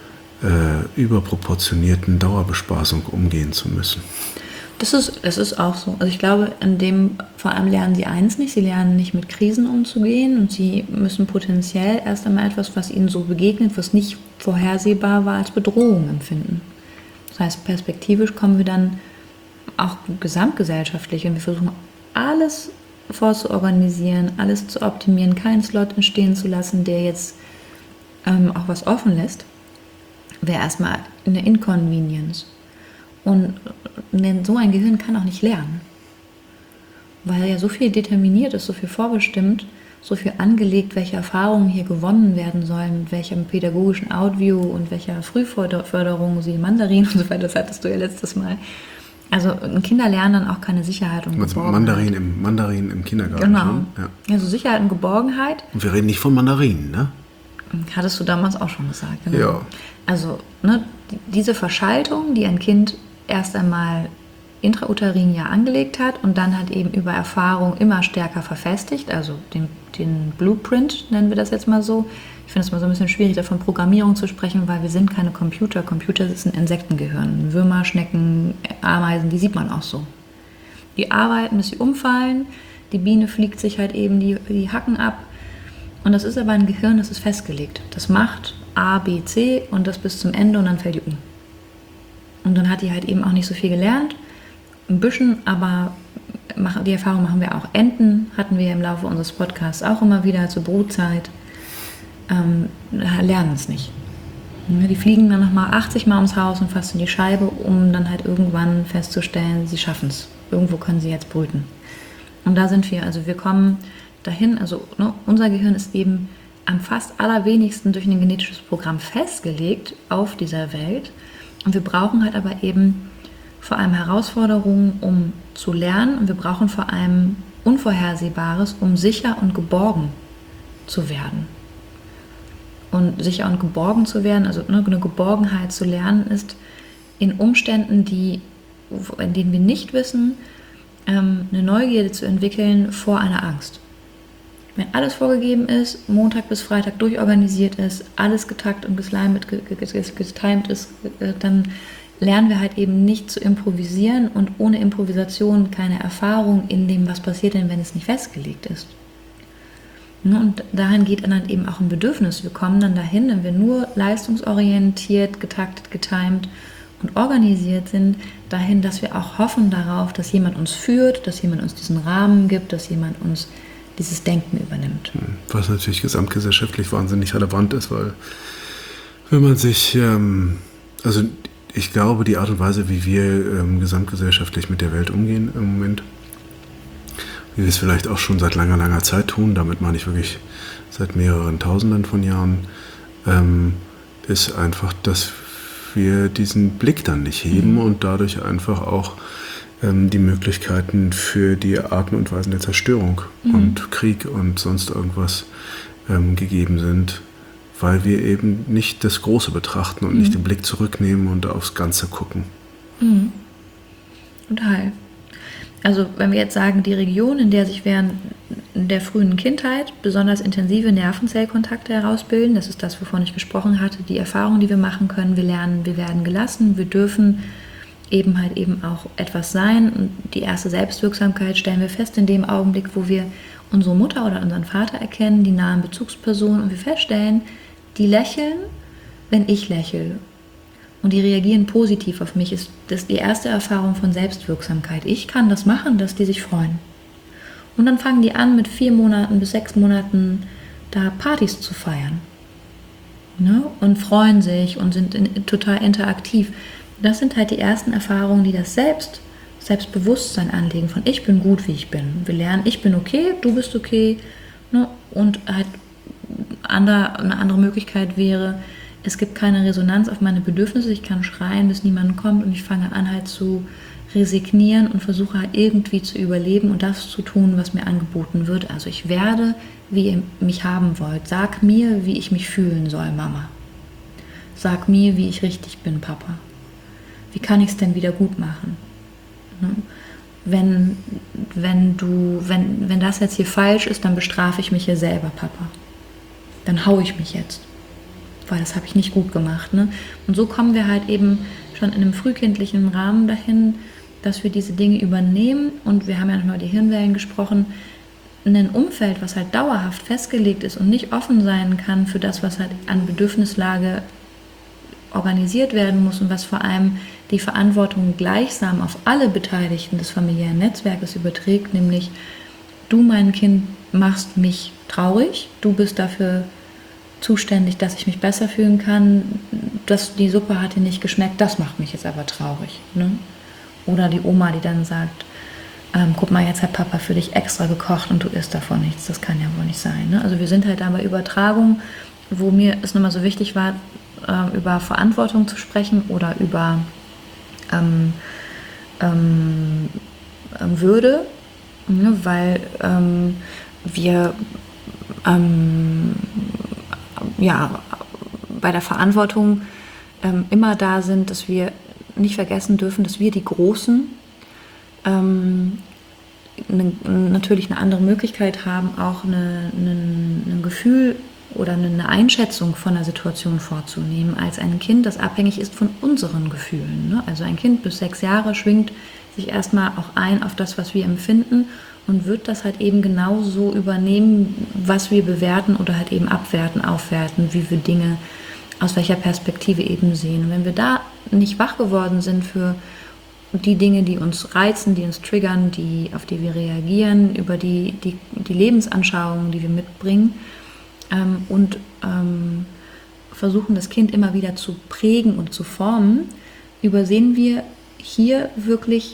überproportionierten Dauerbespaßung umgehen zu müssen. Das ist auch so. Also ich glaube, vor allem lernen sie eins nicht. Sie lernen nicht mit Krisen umzugehen und sie müssen potenziell erst einmal etwas, was ihnen so begegnet, was nicht vorhersehbar war, als Bedrohung empfinden. Das heißt, perspektivisch kommen wir dann auch gesamtgesellschaftlich und wir versuchen alles vorzuorganisieren, alles zu optimieren, keinen Slot entstehen zu lassen, der jetzt auch was offen lässt, wäre erstmal eine Inconvenience. Und so ein Gehirn kann auch nicht lernen, weil ja so viel determiniert ist, so viel vorbestimmt, so viel angelegt, welche Erfahrungen hier gewonnen werden sollen, mit welchem pädagogischen Outview und welcher Frühförderung, sie Mandarin und so weiter, das hattest du ja letztes Mal. Also Kinder lernen dann auch keine Sicherheit und Geborgenheit. Mandarin im Kindergarten. Genau. Schon? Ja. Also Sicherheit und Geborgenheit. Und wir reden nicht von Mandarinen, ne? Hattest du damals auch schon gesagt. Genau. Ja. Also diese Verschaltung, die ein Kind erst einmal intrauterin ja angelegt hat und dann halt eben über Erfahrung immer stärker verfestigt, also den Blueprint nennen wir das jetzt mal so. Ich finde es mal so ein bisschen schwierig, davon Programmierung zu sprechen, weil wir sind keine Computer. Computer ist ein Insektengehirn. Würmer, Schnecken, Ameisen, die sieht man auch so. Die arbeiten, bis sie umfallen. Die Biene fliegt sich halt eben die Hacken ab. Und das ist aber ein Gehirn, das ist festgelegt. Das macht A, B, C und das bis zum Ende und dann fällt die um. Und dann hat die halt eben auch nicht so viel gelernt. Ein bisschen, aber die Erfahrung machen wir auch. Enten hatten wir im Laufe unseres Podcasts auch immer wieder zur Brutzeit. Lernen es nicht. Die fliegen dann nochmal 80 Mal ums Haus und fast in die Scheibe, um dann halt irgendwann festzustellen, sie schaffen es. Irgendwo können sie jetzt brüten. Und da sind wir, also wir kommen dahin, also unser Gehirn ist eben am fast allerwenigsten durch ein genetisches Programm festgelegt auf dieser Welt. Und wir brauchen halt aber eben vor allem Herausforderungen, um zu lernen. Und wir brauchen vor allem Unvorhersehbares, um sicher und geborgen zu werden. Und sicher und geborgen zu werden, also eine Geborgenheit zu lernen, ist in Umständen, in denen wir nicht wissen, eine Neugierde zu entwickeln vor einer Angst. Wenn alles vorgegeben ist, Montag bis Freitag durchorganisiert ist, alles getakt und getimed ist, dann lernen wir halt eben nicht zu improvisieren und ohne Improvisation keine Erfahrung in dem, was passiert denn, wenn es nicht festgelegt ist. Und dahin geht dann eben auch ein Bedürfnis. Wir kommen dann dahin, wenn wir nur leistungsorientiert, getaktet, getimed und organisiert sind, dahin, dass wir auch hoffen darauf, dass jemand uns führt, dass jemand uns diesen Rahmen gibt, dass jemand uns dieses Denken übernimmt. Was natürlich gesamtgesellschaftlich wahnsinnig relevant ist, weil wenn man sich, also ich glaube, die Art und Weise, wie wir gesamtgesellschaftlich mit der Welt umgehen im Moment, wie wir es vielleicht auch schon seit langer, langer Zeit tun, damit meine ich wirklich seit mehreren Tausenden von Jahren, ist einfach, dass wir diesen Blick dann nicht heben und dadurch einfach auch die Möglichkeiten für die Arten und Weisen der Zerstörung und Krieg und sonst irgendwas gegeben sind, weil wir eben nicht das Große betrachten und nicht den Blick zurücknehmen und aufs Ganze gucken. Total. Also wenn wir jetzt sagen, die Region, in der sich während der frühen Kindheit besonders intensive Nervenzellkontakte herausbilden, das ist das, wovon ich gesprochen hatte, die Erfahrung, die wir machen können, wir lernen, wir werden gelassen, wir dürfen eben halt eben auch etwas sein. Und die erste Selbstwirksamkeit stellen wir fest in dem Augenblick, wo wir unsere Mutter oder unseren Vater erkennen, die nahen Bezugspersonen, und wir feststellen, die lächeln, wenn ich lächle. Und die reagieren positiv auf mich. Ist das die erste Erfahrung von Selbstwirksamkeit. Ich kann das machen, dass die sich freuen. Und dann fangen die an, mit 4 Monaten bis 6 Monaten da Partys zu feiern. Ne? Und freuen sich und sind total interaktiv. Das sind halt die ersten Erfahrungen, die das Selbstbewusstsein anlegen von ich bin gut, wie ich bin. Wir lernen, ich bin okay, du bist okay. Ne? Und halt eine andere Möglichkeit wäre, es gibt keine Resonanz auf meine Bedürfnisse, ich kann schreien, bis niemand kommt, und ich fange an halt zu resignieren und versuche halt irgendwie zu überleben und das zu tun, was mir angeboten wird. Also ich werde, wie ihr mich haben wollt. Sag mir, wie ich mich fühlen soll, Mama. Sag mir, wie ich richtig bin, Papa. Wie kann ich es denn wieder gut machen? Ne? Wenn das jetzt hier falsch ist, dann bestrafe ich mich hier selber, Papa. Dann hau ich mich jetzt. Weil das habe ich nicht gut gemacht. Ne? Und so kommen wir halt eben schon in einem frühkindlichen Rahmen dahin, dass wir diese Dinge übernehmen, und wir haben ja noch über die Hirnwellen gesprochen, ein Umfeld, was halt dauerhaft festgelegt ist und nicht offen sein kann für das, was halt an Bedürfnislage organisiert werden muss und was vor allem die Verantwortung gleichsam auf alle Beteiligten des familiären Netzwerkes überträgt, nämlich du, mein Kind, machst mich traurig, du bist dafür zuständig, dass ich mich besser fühlen kann, dass die Suppe hat dir nicht geschmeckt, das macht mich jetzt aber traurig. Ne? Oder die Oma, die dann sagt, guck mal, jetzt hat Papa für dich extra gekocht und du isst davon nichts, das kann ja wohl nicht sein. Ne? Also wir sind halt da bei Übertragung, wo mir es nochmal so wichtig war, über Verantwortung zu sprechen oder über Würde, ne? Weil wir bei der Verantwortung immer da sind, dass wir nicht vergessen dürfen, dass wir die Großen natürlich eine andere Möglichkeit haben, auch ein Gefühl oder eine Einschätzung von der Situation vorzunehmen, als ein Kind, das abhängig ist von unseren Gefühlen. Ne? Also ein Kind bis 6 Jahre schwingt sich erstmal auch ein auf das, was wir empfinden, und wird das halt eben genauso übernehmen, was wir bewerten oder halt eben abwerten, aufwerten, wie wir Dinge aus welcher Perspektive eben sehen. Und wenn wir da nicht wach geworden sind für die Dinge, die uns reizen, die uns triggern, auf die wir reagieren, über die Lebensanschauungen, die wir mitbringen, und versuchen, das Kind immer wieder zu prägen und zu formen, übersehen wir hier wirklich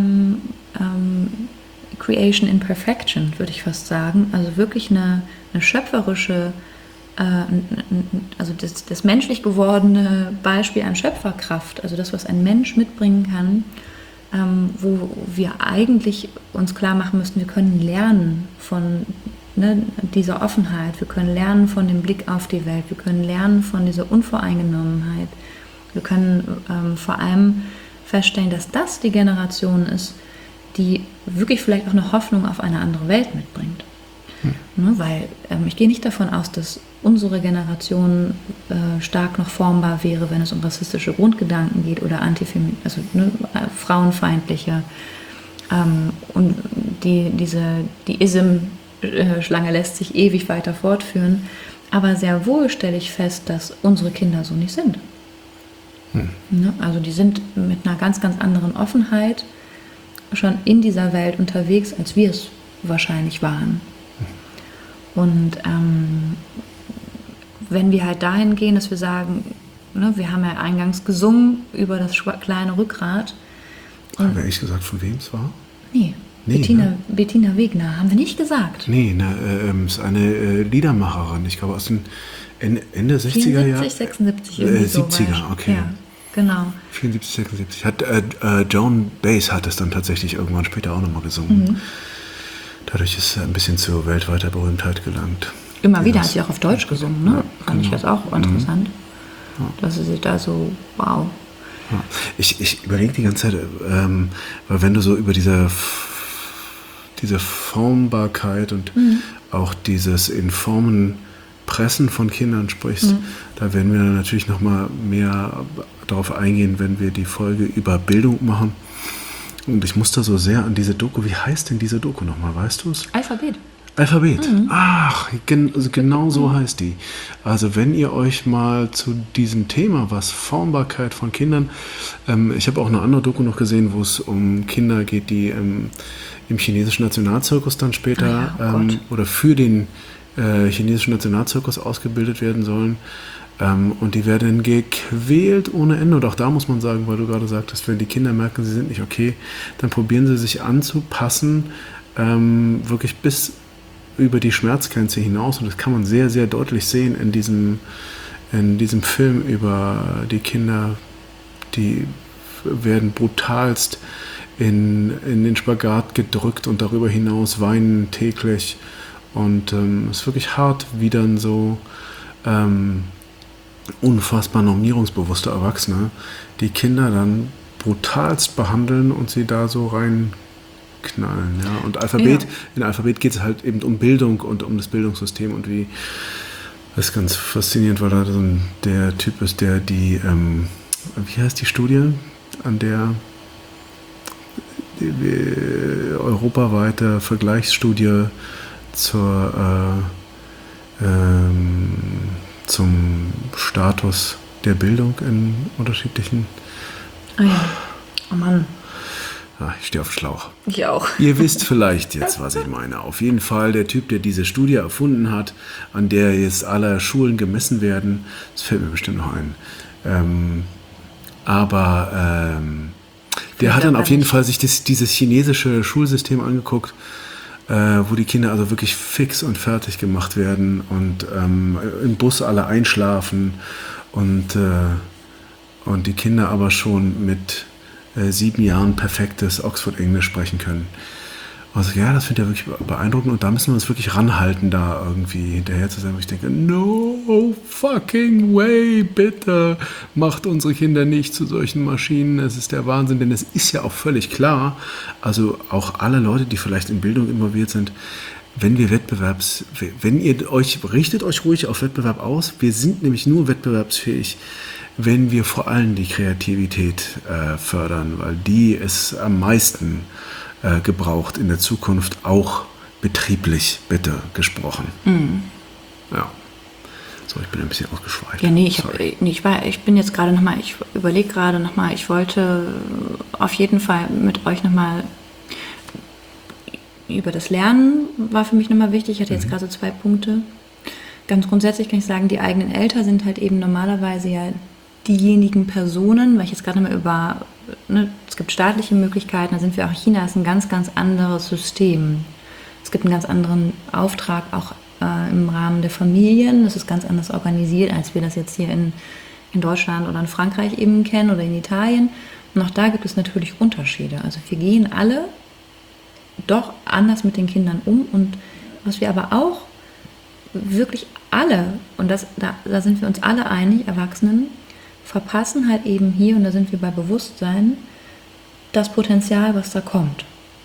Creation in Perfection, würde ich fast sagen. Also wirklich eine schöpferische, also das menschlich gewordene Beispiel an Schöpferkraft, also das, was ein Mensch mitbringen kann, wo wir eigentlich uns klar machen müssten, wir können lernen von dieser Offenheit, wir können lernen von dem Blick auf die Welt, wir können lernen von dieser Unvoreingenommenheit, wir können vor allem feststellen, dass das die Generation ist, die wirklich vielleicht auch eine Hoffnung auf eine andere Welt mitbringt. Ne, weil ich gehe nicht davon aus, dass unsere Generation stark noch formbar wäre, wenn es um rassistische Grundgedanken geht oder frauenfeindliche. Und die Ism-Schlange lässt sich ewig weiter fortführen. Aber sehr wohl stelle ich fest, dass unsere Kinder so nicht sind. Ne, also die sind mit einer ganz, ganz anderen Offenheit schon in dieser Welt unterwegs, als wir es wahrscheinlich waren. Und wenn wir halt dahin gehen, dass wir sagen, ne, wir haben ja eingangs gesungen über das kleine Rückgrat. Haben wir echt gesagt, von wem es war? Nee, Bettina Wegner, haben wir nicht gesagt. Nee, ist eine Liedermacherin, ich glaube aus den Ende 60er Jahre. 76, 70er, okay. Ja, genau. 74, 76. Joan Baez hat es dann tatsächlich irgendwann später auch nochmal gesungen. Mhm. Dadurch ist er ein bisschen zur weltweiter Berühmtheit gelangt. Immer wieder hat sie auch auf Deutsch gesungen, ne? Ja, fand ich das auch interessant. Ja. Dass sie da so, wow. Ja. Ich überlege die ganze Zeit, weil wenn du so über diese Formbarkeit und auch dieses in Formen Pressen von Kindern sprichst, da werden wir dann natürlich nochmal mehr darauf eingehen, wenn wir die Folge über Bildung machen. Und ich muss da so sehr an diese Doku, wie heißt denn diese Doku nochmal, weißt du es? Alphabet. Ach, genau so heißt die. Also wenn ihr euch mal zu diesem Thema, was Formbarkeit von Kindern, ich habe auch eine andere Doku noch gesehen, wo es um Kinder geht, die im chinesischen Nationalzirkus dann später oder für den chinesischen Nationalzirkus ausgebildet werden sollen. Und die werden gequält ohne Ende. Und auch da muss man sagen, weil du gerade sagtest, wenn die Kinder merken, sie sind nicht okay, dann probieren sie sich anzupassen, wirklich bis über die Schmerzgrenze hinaus. Und das kann man sehr, sehr deutlich sehen in diesem Film über die Kinder, die werden brutalst in den Spagat gedrückt und darüber hinaus weinen täglich. Und es ist wirklich hart, wie dann so unfassbar normierungsbewusste Erwachsene die Kinder dann brutalst behandeln und sie da so reinknallen. Ja. Und in Alphabet geht es halt eben um Bildung und um das Bildungssystem und wie, das ist ganz faszinierend, weil da so der Typ ist, der die, wie heißt die Studie, an der die europaweite Vergleichsstudie zum Status der Bildung in unterschiedlichen... Oh ja, oh Mann. Ja, ich stehe auf den Schlauch. Ich auch. Ihr wisst vielleicht jetzt, was ich meine. Auf jeden Fall der Typ, der diese Studie erfunden hat, an der jetzt alle Schulen gemessen werden, das fällt mir bestimmt noch ein. Der hat dann auf jeden Fall sich dieses chinesische Schulsystem angeguckt, wo die Kinder also wirklich fix und fertig gemacht werden und im Bus alle einschlafen und die Kinder aber schon mit 7 Jahren perfektes Oxford-Englisch sprechen können. Also ja, das finde ich ja wirklich beeindruckend und da müssen wir uns wirklich ranhalten, da irgendwie hinterher zu sein, wo ich denke, no fucking way, bitte macht unsere Kinder nicht zu solchen Maschinen, es ist der Wahnsinn, denn es ist ja auch völlig klar, also auch alle Leute, die vielleicht in Bildung involviert sind, richtet euch ruhig auf Wettbewerb aus, wir sind nämlich nur wettbewerbsfähig, wenn wir vor allem die Kreativität fördern, weil die ist am meisten gebraucht in der Zukunft, auch betrieblich, bitte, gesprochen. Mhm. Ja. So, ich bin ein bisschen ausgeschweift. Ja, ich bin jetzt gerade nochmal, ich überlege gerade nochmal, ich wollte auf jeden Fall mit euch nochmal über das Lernen, war für mich nochmal wichtig, ich hatte jetzt gerade so 2 Punkte. Ganz grundsätzlich kann ich sagen, die eigenen Eltern sind halt eben normalerweise ja diejenigen Personen, weil ich jetzt gerade nochmal es gibt staatliche Möglichkeiten, da sind wir auch, China ist ein ganz, ganz anderes System. Es gibt einen ganz anderen Auftrag auch im Rahmen der Familien, das ist ganz anders organisiert, als wir das jetzt hier in Deutschland oder in Frankreich eben kennen oder in Italien. Und auch da gibt es natürlich Unterschiede. Also wir gehen alle doch anders mit den Kindern um und was wir aber auch wirklich alle, und da sind wir uns alle einig, Erwachsenen, verpassen halt eben hier, und da sind wir bei Bewusstsein, das Potenzial, was da kommt.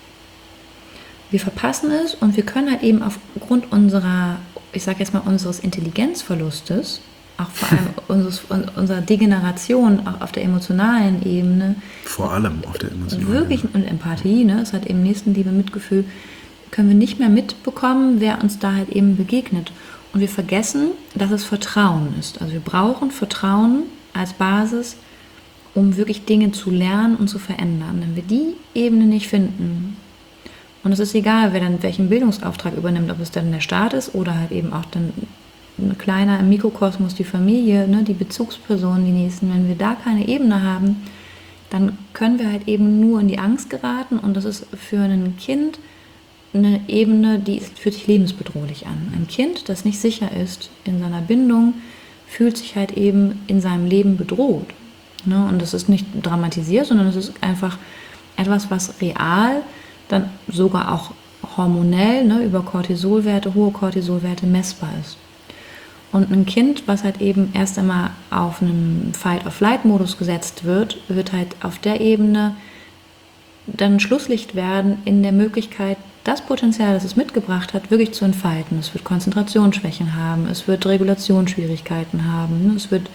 Wir verpassen es und wir können halt eben aufgrund unserer, ich sage jetzt mal, unseres Intelligenzverlustes, auch vor allem unserer Degeneration auch auf der emotionalen Ebene, vor allem auf der emotionalen wirklich, und Empathie, es hat eben Nächstenliebe, Mitgefühl, können wir nicht mehr mitbekommen, wer uns da halt eben begegnet. Und wir vergessen, dass es Vertrauen ist. Also wir brauchen Vertrauen als Basis, um wirklich Dinge zu lernen und zu verändern. Wenn wir die Ebene nicht finden, und es ist egal, wer dann welchen Bildungsauftrag übernimmt, ob es dann der Staat ist oder halt eben auch dann ein kleiner im Mikrokosmos, die Familie, die Bezugspersonen, die Nächsten, wenn wir da keine Ebene haben, dann können wir halt eben nur in die Angst geraten und das ist für ein Kind eine Ebene, die fühlt sich lebensbedrohlich an. Ein Kind, das nicht sicher ist in seiner Bindung, fühlt sich halt eben in seinem Leben bedroht. Und das ist nicht dramatisiert, sondern es ist einfach etwas, was real, dann sogar auch hormonell, über Cortisolwerte, hohe Cortisolwerte messbar ist. Und ein Kind, was halt eben erst einmal auf einen Fight-or-Flight-Modus gesetzt wird, wird halt auf der Ebene dann Schlusslicht werden in der Möglichkeit, das Potenzial, das es mitgebracht hat, wirklich zu entfalten. Es wird Konzentrationsschwächen haben, es wird Regulationsschwierigkeiten haben, es wird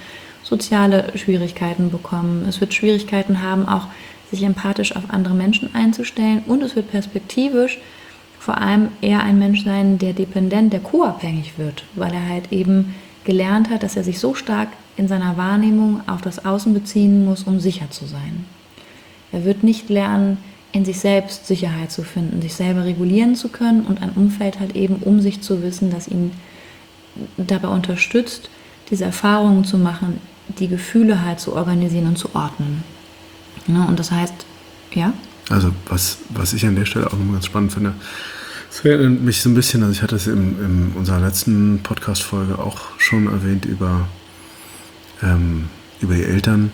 soziale Schwierigkeiten bekommen. Es wird Schwierigkeiten haben, auch sich empathisch auf andere Menschen einzustellen, und es wird perspektivisch vor allem eher ein Mensch sein, der dependent, der co-abhängig wird, weil er halt eben gelernt hat, dass er sich so stark in seiner Wahrnehmung auf das Außen beziehen muss, um sicher zu sein. Er wird nicht lernen, in sich selbst Sicherheit zu finden, sich selber regulieren zu können und ein Umfeld halt eben um sich zu wissen, das ihn dabei unterstützt, diese Erfahrungen zu machen, die Gefühle halt zu organisieren und zu ordnen. Ja, und das heißt, ja? Also was ich an der Stelle auch nochmal ganz spannend finde, es erinnert mich so ein bisschen, also ich hatte es in unserer letzten Podcast-Folge auch schon erwähnt über die Eltern,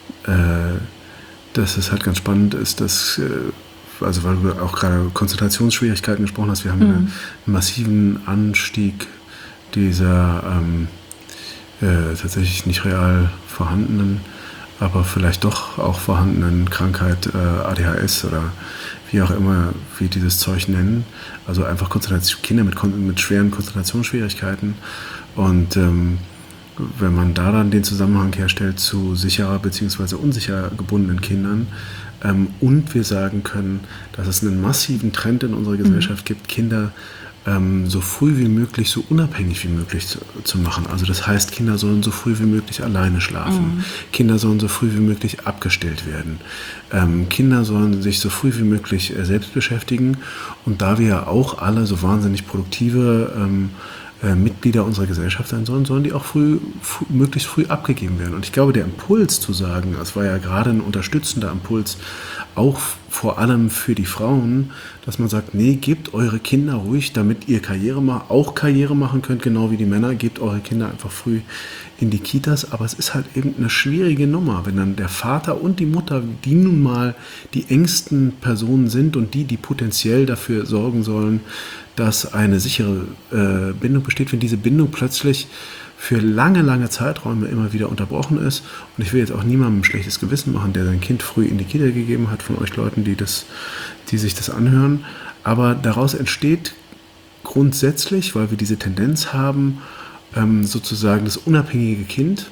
dass es halt ganz spannend ist, dass, also weil du auch gerade Konzentrationsschwierigkeiten gesprochen hast, wir haben einen massiven Anstieg dieser tatsächlich nicht real vorhandenen, aber vielleicht doch auch vorhandenen Krankheit ADHS oder wie auch immer wir dieses Zeug nennen. Also einfach Kinder mit schweren Konzentrationsschwierigkeiten. Und wenn man da dann den Zusammenhang herstellt zu sicherer bzw. unsicher gebundenen Kindern und wir sagen können, dass es einen massiven Trend in unserer Gesellschaft gibt, Kinder so früh wie möglich, so unabhängig wie möglich zu machen. Also das heißt, Kinder sollen so früh wie möglich alleine schlafen. Kinder sollen so früh wie möglich abgestellt werden. Kinder sollen sich so früh wie möglich selbst beschäftigen. Und da wir ja auch alle so wahnsinnig produktive Mitglieder unserer Gesellschaft sein sollen die auch möglichst früh abgegeben werden. Und ich glaube, der Impuls zu sagen, das war ja gerade ein unterstützender Impuls, auch vor allem für die Frauen, dass man sagt, nee, gebt eure Kinder ruhig, damit ihr Karriere machen könnt, genau wie die Männer, gebt eure Kinder einfach früh in die Kitas. Aber es ist halt eben eine schwierige Nummer, wenn dann der Vater und die Mutter, die nun mal die engsten Personen sind und die potenziell dafür sorgen sollen, dass eine sichere Bindung besteht, wenn diese Bindung plötzlich für lange, lange Zeiträume immer wieder unterbrochen ist. Und ich will jetzt auch niemandem ein schlechtes Gewissen machen, der sein Kind früh in die Kita gegeben hat, von euch Leuten, die sich das anhören. Aber daraus entsteht grundsätzlich, weil wir diese Tendenz haben, sozusagen das unabhängige Kind,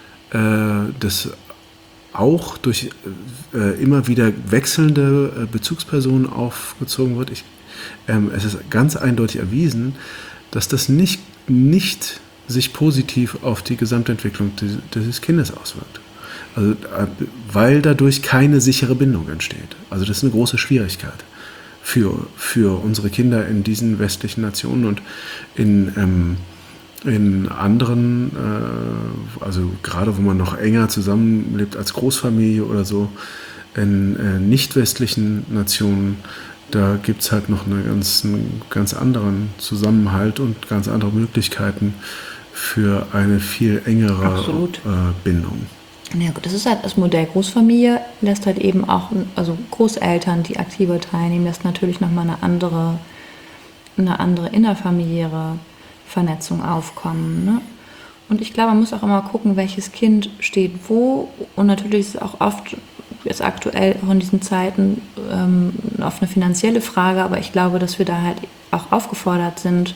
das auch durch immer wieder wechselnde Bezugspersonen aufgezogen wird. Es ist ganz eindeutig erwiesen, dass das nicht sich positiv auf die Gesamtentwicklung dieses Kindes auswirkt. Also, weil dadurch keine sichere Bindung entsteht. Also das ist eine große Schwierigkeit für unsere Kinder in diesen westlichen Nationen und in anderen, also gerade wo man noch enger zusammenlebt als Großfamilie oder so, in nicht westlichen Nationen, da gibt es halt noch einen ganz anderen Zusammenhalt und ganz andere Möglichkeiten für eine viel engere Bindung. Ja gut, das ist halt das Modell Großfamilie, lässt halt eben auch, also Großeltern, die aktiver teilnehmen, lässt natürlich nochmal eine andere innerfamiliäre Vernetzung aufkommen. Ne? Und ich glaube, man muss auch immer gucken, welches Kind steht wo. Und natürlich ist es auch oft, jetzt aktuell auch in diesen Zeiten, oft eine finanzielle Frage, aber ich glaube, dass wir da halt auch aufgefordert sind,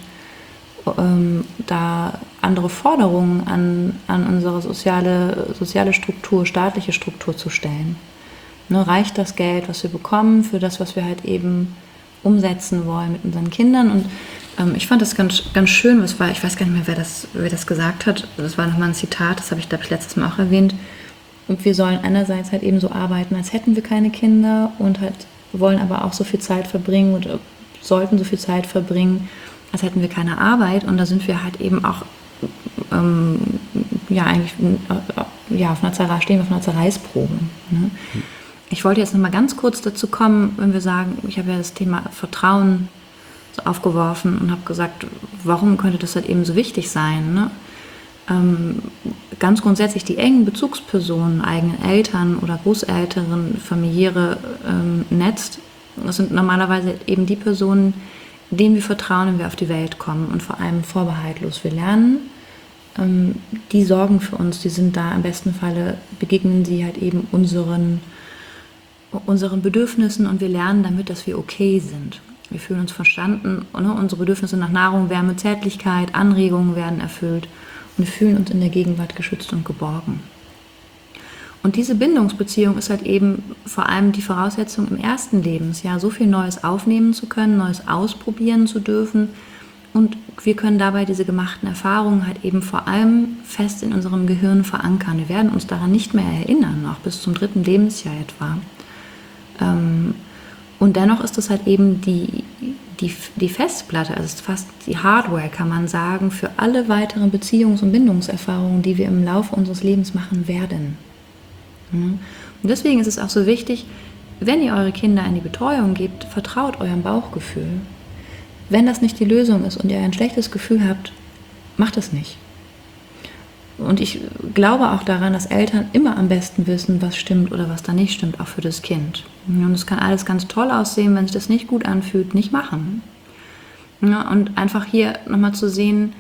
da andere Forderungen an unsere soziale Struktur, staatliche Struktur zu stellen. Ne, reicht das Geld, was wir bekommen, für das, was wir halt eben umsetzen wollen mit unseren Kindern? Und ich fand das ganz, ganz schön, ich weiß gar nicht mehr, wer das gesagt hat, das war nochmal ein Zitat, das habe ich, glaube ich, letztes Mal auch erwähnt. Und wir sollen einerseits halt eben so arbeiten, als hätten wir keine Kinder und halt wollen aber auch so viel Zeit verbringen oder sollten so viel Zeit verbringen, als hätten wir keine Arbeit. Und da sind wir halt eben auch stehen wir auf einer Zerreißprobe. Ne? Ich wollte jetzt noch mal ganz kurz dazu kommen, wenn wir sagen, ich habe ja das Thema Vertrauen so aufgeworfen und habe gesagt, warum könnte das halt eben so wichtig sein? Ne? Ganz grundsätzlich die engen Bezugspersonen, eigenen Eltern oder Großeltern, familiäre Netz, das sind normalerweise eben die Personen, denen wir vertrauen, wenn wir auf die Welt kommen und vor allem vorbehaltlos. Wir lernen, die sorgen für uns, die sind da, im besten Falle begegnen sie halt eben unseren Bedürfnissen und wir lernen damit, dass wir okay sind. Wir fühlen uns verstanden, ne? Unsere Bedürfnisse nach Nahrung, Wärme, Zärtlichkeit, Anregungen werden erfüllt und fühlen uns in der Gegenwart geschützt und geborgen. Und diese Bindungsbeziehung ist halt eben vor allem die Voraussetzung im ersten Lebensjahr, so viel Neues aufnehmen zu können, Neues ausprobieren zu dürfen. Und wir können dabei diese gemachten Erfahrungen halt eben vor allem fest in unserem Gehirn verankern. Wir werden uns daran nicht mehr erinnern, auch bis zum 3. Lebensjahr etwa. Und dennoch ist es halt eben die Festplatte, also es ist fast die Hardware, kann man sagen, für alle weiteren Beziehungs- und Bindungserfahrungen, die wir im Laufe unseres Lebens machen werden. Und deswegen ist es auch so wichtig, wenn ihr eure Kinder in die Betreuung gebt, vertraut eurem Bauchgefühl. Wenn das nicht die Lösung ist und ihr ein schlechtes Gefühl habt, macht es nicht. Und ich glaube auch daran, dass Eltern immer am besten wissen, was stimmt oder was da nicht stimmt, auch für das Kind. Und es kann alles ganz toll aussehen, wenn sich das nicht gut anfühlt, nicht machen. Ja, und einfach hier nochmal zu sehen,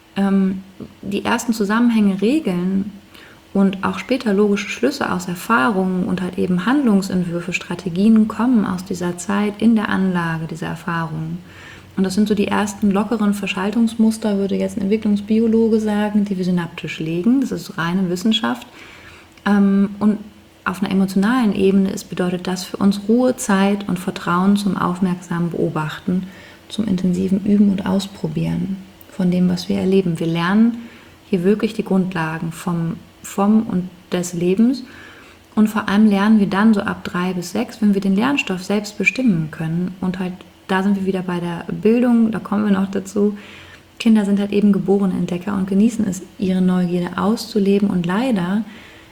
die ersten Zusammenhänge regeln und auch später logische Schlüsse aus Erfahrungen und halt eben Handlungsentwürfe, Strategien kommen aus dieser Zeit in der Anlage dieser Erfahrungen. Und das sind so die ersten lockeren Verschaltungsmuster, würde jetzt ein Entwicklungsbiologe sagen, die wir synaptisch legen. Das ist reine Wissenschaft. Und auf einer emotionalen Ebene bedeutet das für uns Ruhe, Zeit und Vertrauen zum aufmerksamen Beobachten, zum intensiven Üben und Ausprobieren von dem, was wir erleben. Wir lernen hier wirklich die Grundlagen vom und des Lebens. Und vor allem lernen wir dann so ab 3 bis 6, wenn wir den Lernstoff selbst bestimmen können. Und halt, da sind wir wieder bei der Bildung, da kommen wir noch dazu. Kinder sind halt eben geborene Entdecker und genießen es, ihre Neugierde auszuleben. Und leider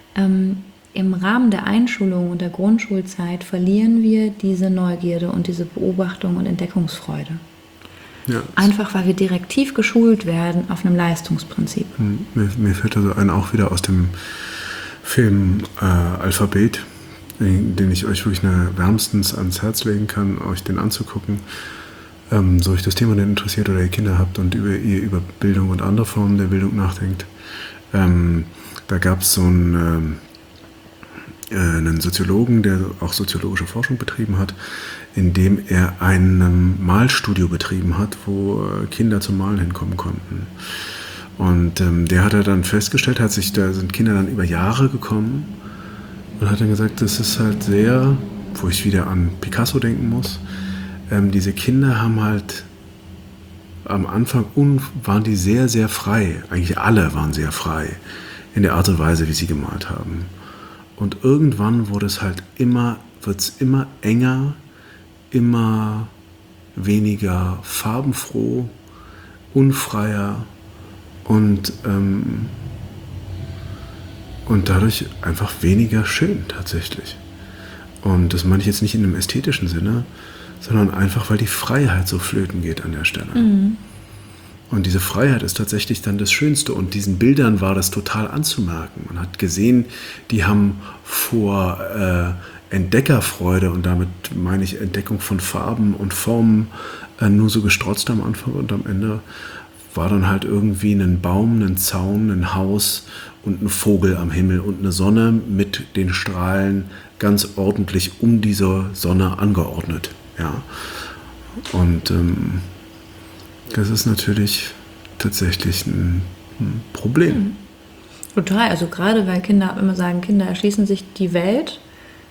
im Rahmen der Einschulung und der Grundschulzeit verlieren wir diese Neugierde und diese Beobachtung und Entdeckungsfreude. Ja. Einfach, weil wir direktiv geschult werden auf einem Leistungsprinzip. Mir fällt also auch wieder aus dem Film Alphabet, den ich euch wirklich wärmstens ans Herz legen kann, euch den anzugucken. So euch das Thema denn interessiert oder ihr Kinder habt und ihr über Bildung und andere Formen der Bildung nachdenkt. Da gab es so einen Soziologen, der auch soziologische Forschung betrieben hat, indem er ein Malstudio betrieben hat, wo Kinder zum Malen hinkommen konnten. Und der hat dann festgestellt, da sind Kinder dann über Jahre gekommen und hat dann gesagt, das ist halt sehr, wo ich wieder an Picasso denken muss, diese Kinder haben halt am Anfang waren die sehr, sehr frei, eigentlich alle waren sehr frei in der Art und Weise, wie sie gemalt haben. Und irgendwann wird es immer enger, immer weniger farbenfroh, unfreier und dadurch einfach weniger schön tatsächlich. Und das meine ich jetzt nicht in einem ästhetischen Sinne, sondern einfach, weil die Freiheit so flöten geht an der Stelle. Mhm. Und diese Freiheit ist tatsächlich dann das Schönste. Und diesen Bildern war das total anzumerken. Man hat gesehen, die haben vor Entdeckerfreude, und damit meine ich Entdeckung von Farben und Formen, nur so gestrotzt am Anfang, und am Ende war dann halt irgendwie ein Baum, ein Zaun, ein Haus und ein Vogel am Himmel und eine Sonne mit den Strahlen ganz ordentlich um diese Sonne angeordnet. Ja. Und das ist natürlich tatsächlich ein Problem. Total, also gerade weil Kinder immer sagen, Kinder erschließen sich die Welt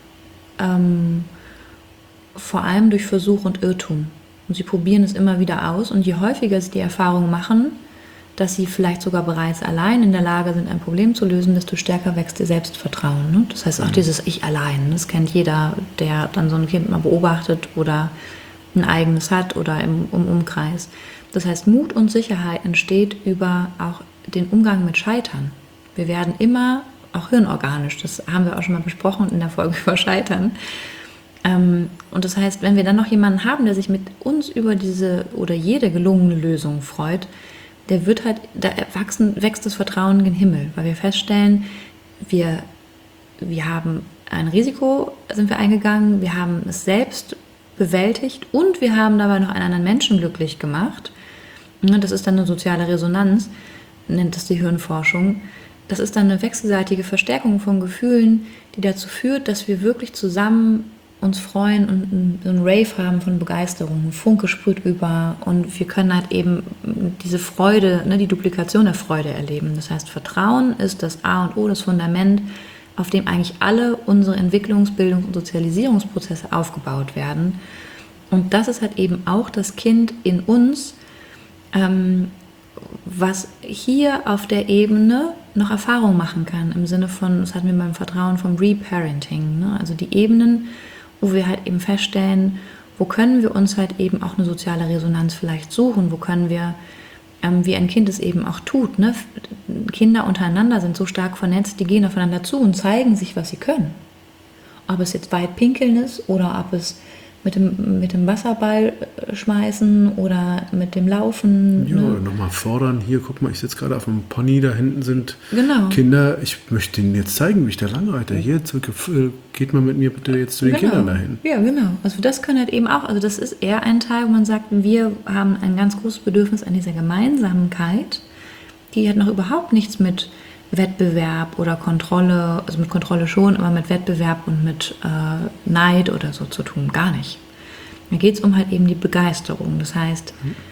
vor allem durch Versuch und Irrtum. Und sie probieren es immer wieder aus, und je häufiger sie die Erfahrung machen, dass sie vielleicht sogar bereits allein in der Lage sind, ein Problem zu lösen, desto stärker wächst ihr Selbstvertrauen. Ne? Das heißt auch dieses Ich allein, das kennt jeder, der dann so ein Kind mal beobachtet oder ein eigenes hat oder im Umkreis. Das heißt, Mut und Sicherheit entsteht über auch den Umgang mit Scheitern. Wir werden immer, auch hirnorganisch, das haben wir auch schon mal besprochen in der Folge über Scheitern. Und das heißt, wenn wir dann noch jemanden haben, der sich mit uns über diese oder jede gelungene Lösung freut, der wird halt, da wächst das Vertrauen in den Himmel, weil wir feststellen, wir haben ein Risiko, sind wir eingegangen, wir haben es selbst bewältigt und wir haben dabei noch einen anderen Menschen glücklich gemacht. Das ist dann eine soziale Resonanz, nennt das die Hirnforschung. Das ist dann eine wechselseitige Verstärkung von Gefühlen, die dazu führt, dass wir wirklich zusammen uns freuen und so einen Rave haben von Begeisterung, ein Funke sprüht über und wir können halt eben diese Freude, ne, die Duplikation der Freude erleben. Das heißt, Vertrauen ist das A und O, das Fundament, auf dem eigentlich alle unsere Entwicklungs-, Bildungs- und Sozialisierungsprozesse aufgebaut werden. Und das ist halt eben auch das Kind in uns, was hier auf der Ebene noch Erfahrung machen kann, im Sinne von, das hatten wir beim Vertrauen vom Reparenting, ne? Also die Ebenen, wo wir halt eben feststellen, wo können wir uns halt eben auch eine soziale Resonanz vielleicht suchen, wo können wir, wie ein Kind es eben auch tut, ne? Kinder untereinander sind so stark vernetzt, die gehen aufeinander zu und zeigen sich, was sie können. Ob es jetzt weit pinkeln ist oder ob es mit dem Wasserball schmeißen oder mit dem Laufen. Ja, ne? oder nochmal fordern. Hier, guck mal, ich sitze gerade auf einem Pony, da hinten sind Genau. Kinder. Ich möchte Ihnen jetzt zeigen, wie ich da langreite. Hier, geht mal mit mir bitte jetzt zu den Kindern dahin. Ja, genau. Also das kann halt eben auch, also das ist eher ein Teil, wo man sagt, wir haben ein ganz großes Bedürfnis an dieser Gemeinsamkeit, die hat noch überhaupt nichts mit Wettbewerb oder Kontrolle, also mit Kontrolle schon, aber mit Wettbewerb und mit Neid oder so zu tun, gar nicht. Da geht es um halt eben die Begeisterung. Das heißt,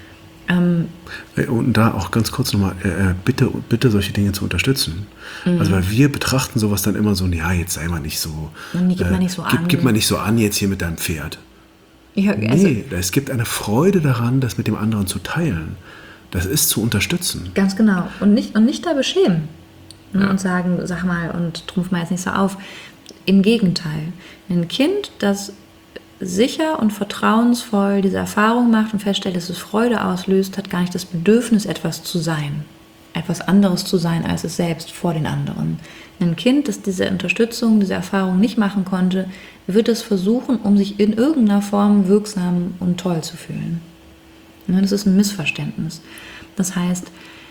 und da auch ganz kurz nochmal, bitte solche Dinge zu unterstützen. Also weil wir betrachten sowas dann immer so, ja, jetzt sei mal nicht so, gib mal nicht so an. Gib mal nicht so an jetzt hier mit deinem Pferd. Ja, also, Nee, es gibt eine Freude daran, das mit dem anderen zu teilen. Das ist zu unterstützen. ganz genau. Und nicht da beschämen. Und sagen, sag mal, und trumpf mal jetzt nicht so auf. Im Gegenteil. Ein Kind, das sicher und vertrauensvoll diese Erfahrung macht und feststellt, dass es Freude auslöst, hat gar nicht das Bedürfnis, etwas zu sein. Etwas anderes zu sein als es selbst vor den anderen. Ein Kind, das diese Unterstützung, diese Erfahrung nicht machen konnte, wird es versuchen, um sich in irgendeiner Form wirksam und toll zu fühlen. Das ist ein Missverständnis. Das heißt,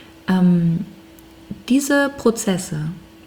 diese Prozesse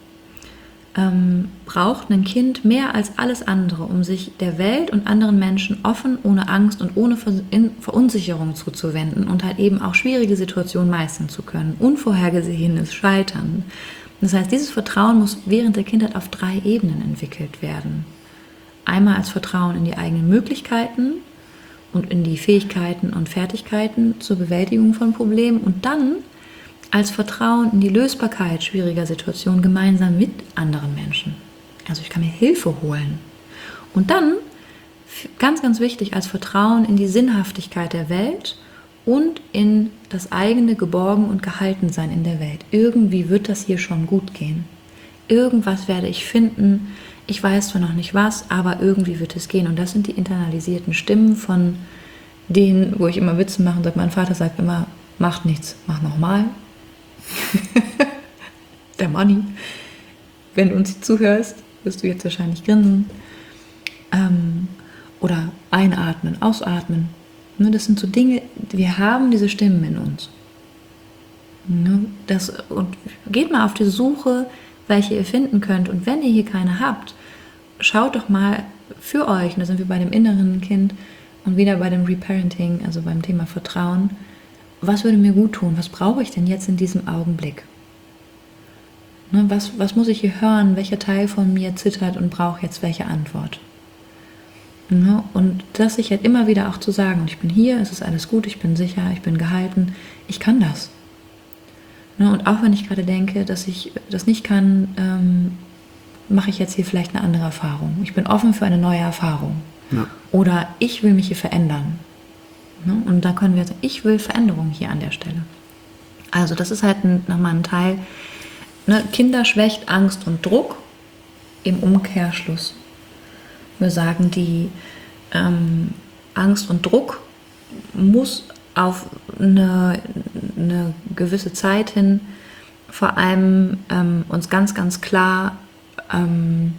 braucht ein Kind mehr als alles andere, um sich der Welt und anderen Menschen offen, ohne Angst und ohne Verunsicherung zuzuwenden und halt eben auch schwierige Situationen meistern zu können. Unvorhergesehenes Scheitern. Das heißt, dieses Vertrauen muss während der Kindheit auf 3 Ebenen entwickelt werden. Einmal als Vertrauen in die eigenen Möglichkeiten und in die Fähigkeiten und Fertigkeiten zur Bewältigung von Problemen und dann als Vertrauen in die Lösbarkeit schwieriger Situationen gemeinsam mit anderen Menschen. Also ich kann mir Hilfe holen. Und dann, ganz, ganz wichtig, als Vertrauen in die Sinnhaftigkeit der Welt und in das eigene Geborgen und Gehaltensein in der Welt. Irgendwie wird das hier schon gut gehen. Irgendwas werde ich finden. Ich weiß zwar noch nicht was, aber irgendwie wird es gehen. Und das sind die internalisierten Stimmen von denen, wo ich immer Witze mache und sage, mein Vater sagt immer, macht nichts, mach nochmal. Der Manni. Wenn du uns zuhörst, wirst du jetzt wahrscheinlich grinsen. Oder einatmen, ausatmen. Das sind so Dinge, wir haben diese Stimmen in uns. Und geht mal auf die Suche, welche ihr finden könnt. Und wenn ihr hier keine habt, schaut doch mal für euch, und da sind wir bei dem inneren Kind und wieder bei dem Reparenting, also beim Thema Vertrauen, was würde mir gut tun? Was brauche ich denn jetzt in diesem Augenblick? Was muss ich hier hören? Welcher Teil von mir zittert und braucht jetzt welche Antwort? Und das sich halt immer wieder auch zu sagen, und ich bin hier, es ist alles gut, ich bin sicher, ich bin gehalten, ich kann das. Und auch wenn ich gerade denke, dass ich das nicht kann, mache ich jetzt hier vielleicht eine andere Erfahrung. Ich bin offen für eine neue Erfahrung. Ja. Oder ich will mich hier verändern. Und da können wir sagen, ich will Veränderung hier an der Stelle. Also das ist halt nochmal ein Teil. Kinder schwächt Angst und Druck im Umkehrschluss. Wir sagen, die Angst und Druck muss auf eine gewisse Zeit hin vor allem uns ganz, ganz klar ein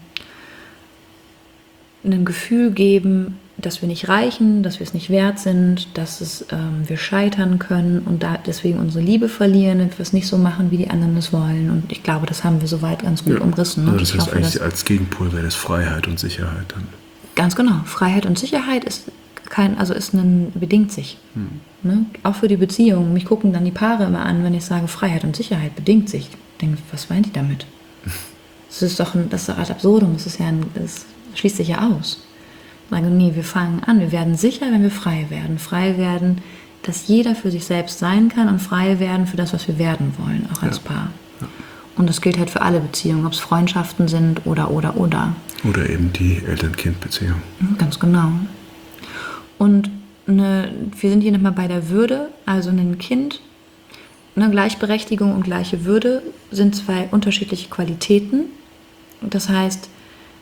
Gefühl geben, dass wir nicht reichen, dass wir es nicht wert sind, dass wir scheitern können und deswegen unsere Liebe verlieren, wenn wir es nicht so machen, wie die anderen es wollen. Und ich glaube, das haben wir soweit ganz gut umrissen. Also das heißt eigentlich als Gegenpol wäre das Freiheit und Sicherheit dann. Ganz genau. Freiheit und Sicherheit bedingt sich. Auch für die Beziehung. Mich gucken dann die Paare immer an, wenn ich sage, Freiheit und Sicherheit bedingt sich. Ich denke, was meint die damit? Das ist doch ad absurdum. Das schließt sich ja aus. Sagen, nee, wir fangen an, wir werden sicher, wenn wir frei werden. Frei werden, dass jeder für sich selbst sein kann und frei werden für das, was wir werden wollen, auch als Paar. Ja. Und das gilt halt für alle Beziehungen, ob es Freundschaften sind oder. Oder eben die Eltern-Kind-Beziehung. Ganz genau. Und wir sind hier nochmal bei der Würde, also ein Kind, eine Gleichberechtigung und gleiche Würde sind zwei unterschiedliche Qualitäten. Das heißt,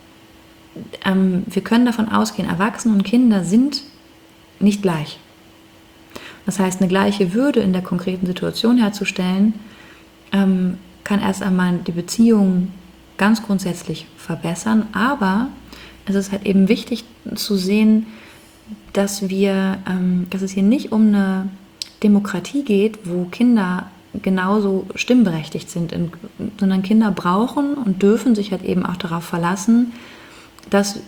wir können davon ausgehen, Erwachsene und Kinder sind nicht gleich. Das heißt, eine gleiche Würde in der konkreten Situation herzustellen, kann erst einmal die Beziehung ganz grundsätzlich verbessern, aber es ist halt eben wichtig zu sehen, dass es hier nicht um eine Demokratie geht, wo Kinder genauso stimmberechtigt sind, sondern Kinder brauchen und dürfen sich halt eben auch darauf verlassen, dass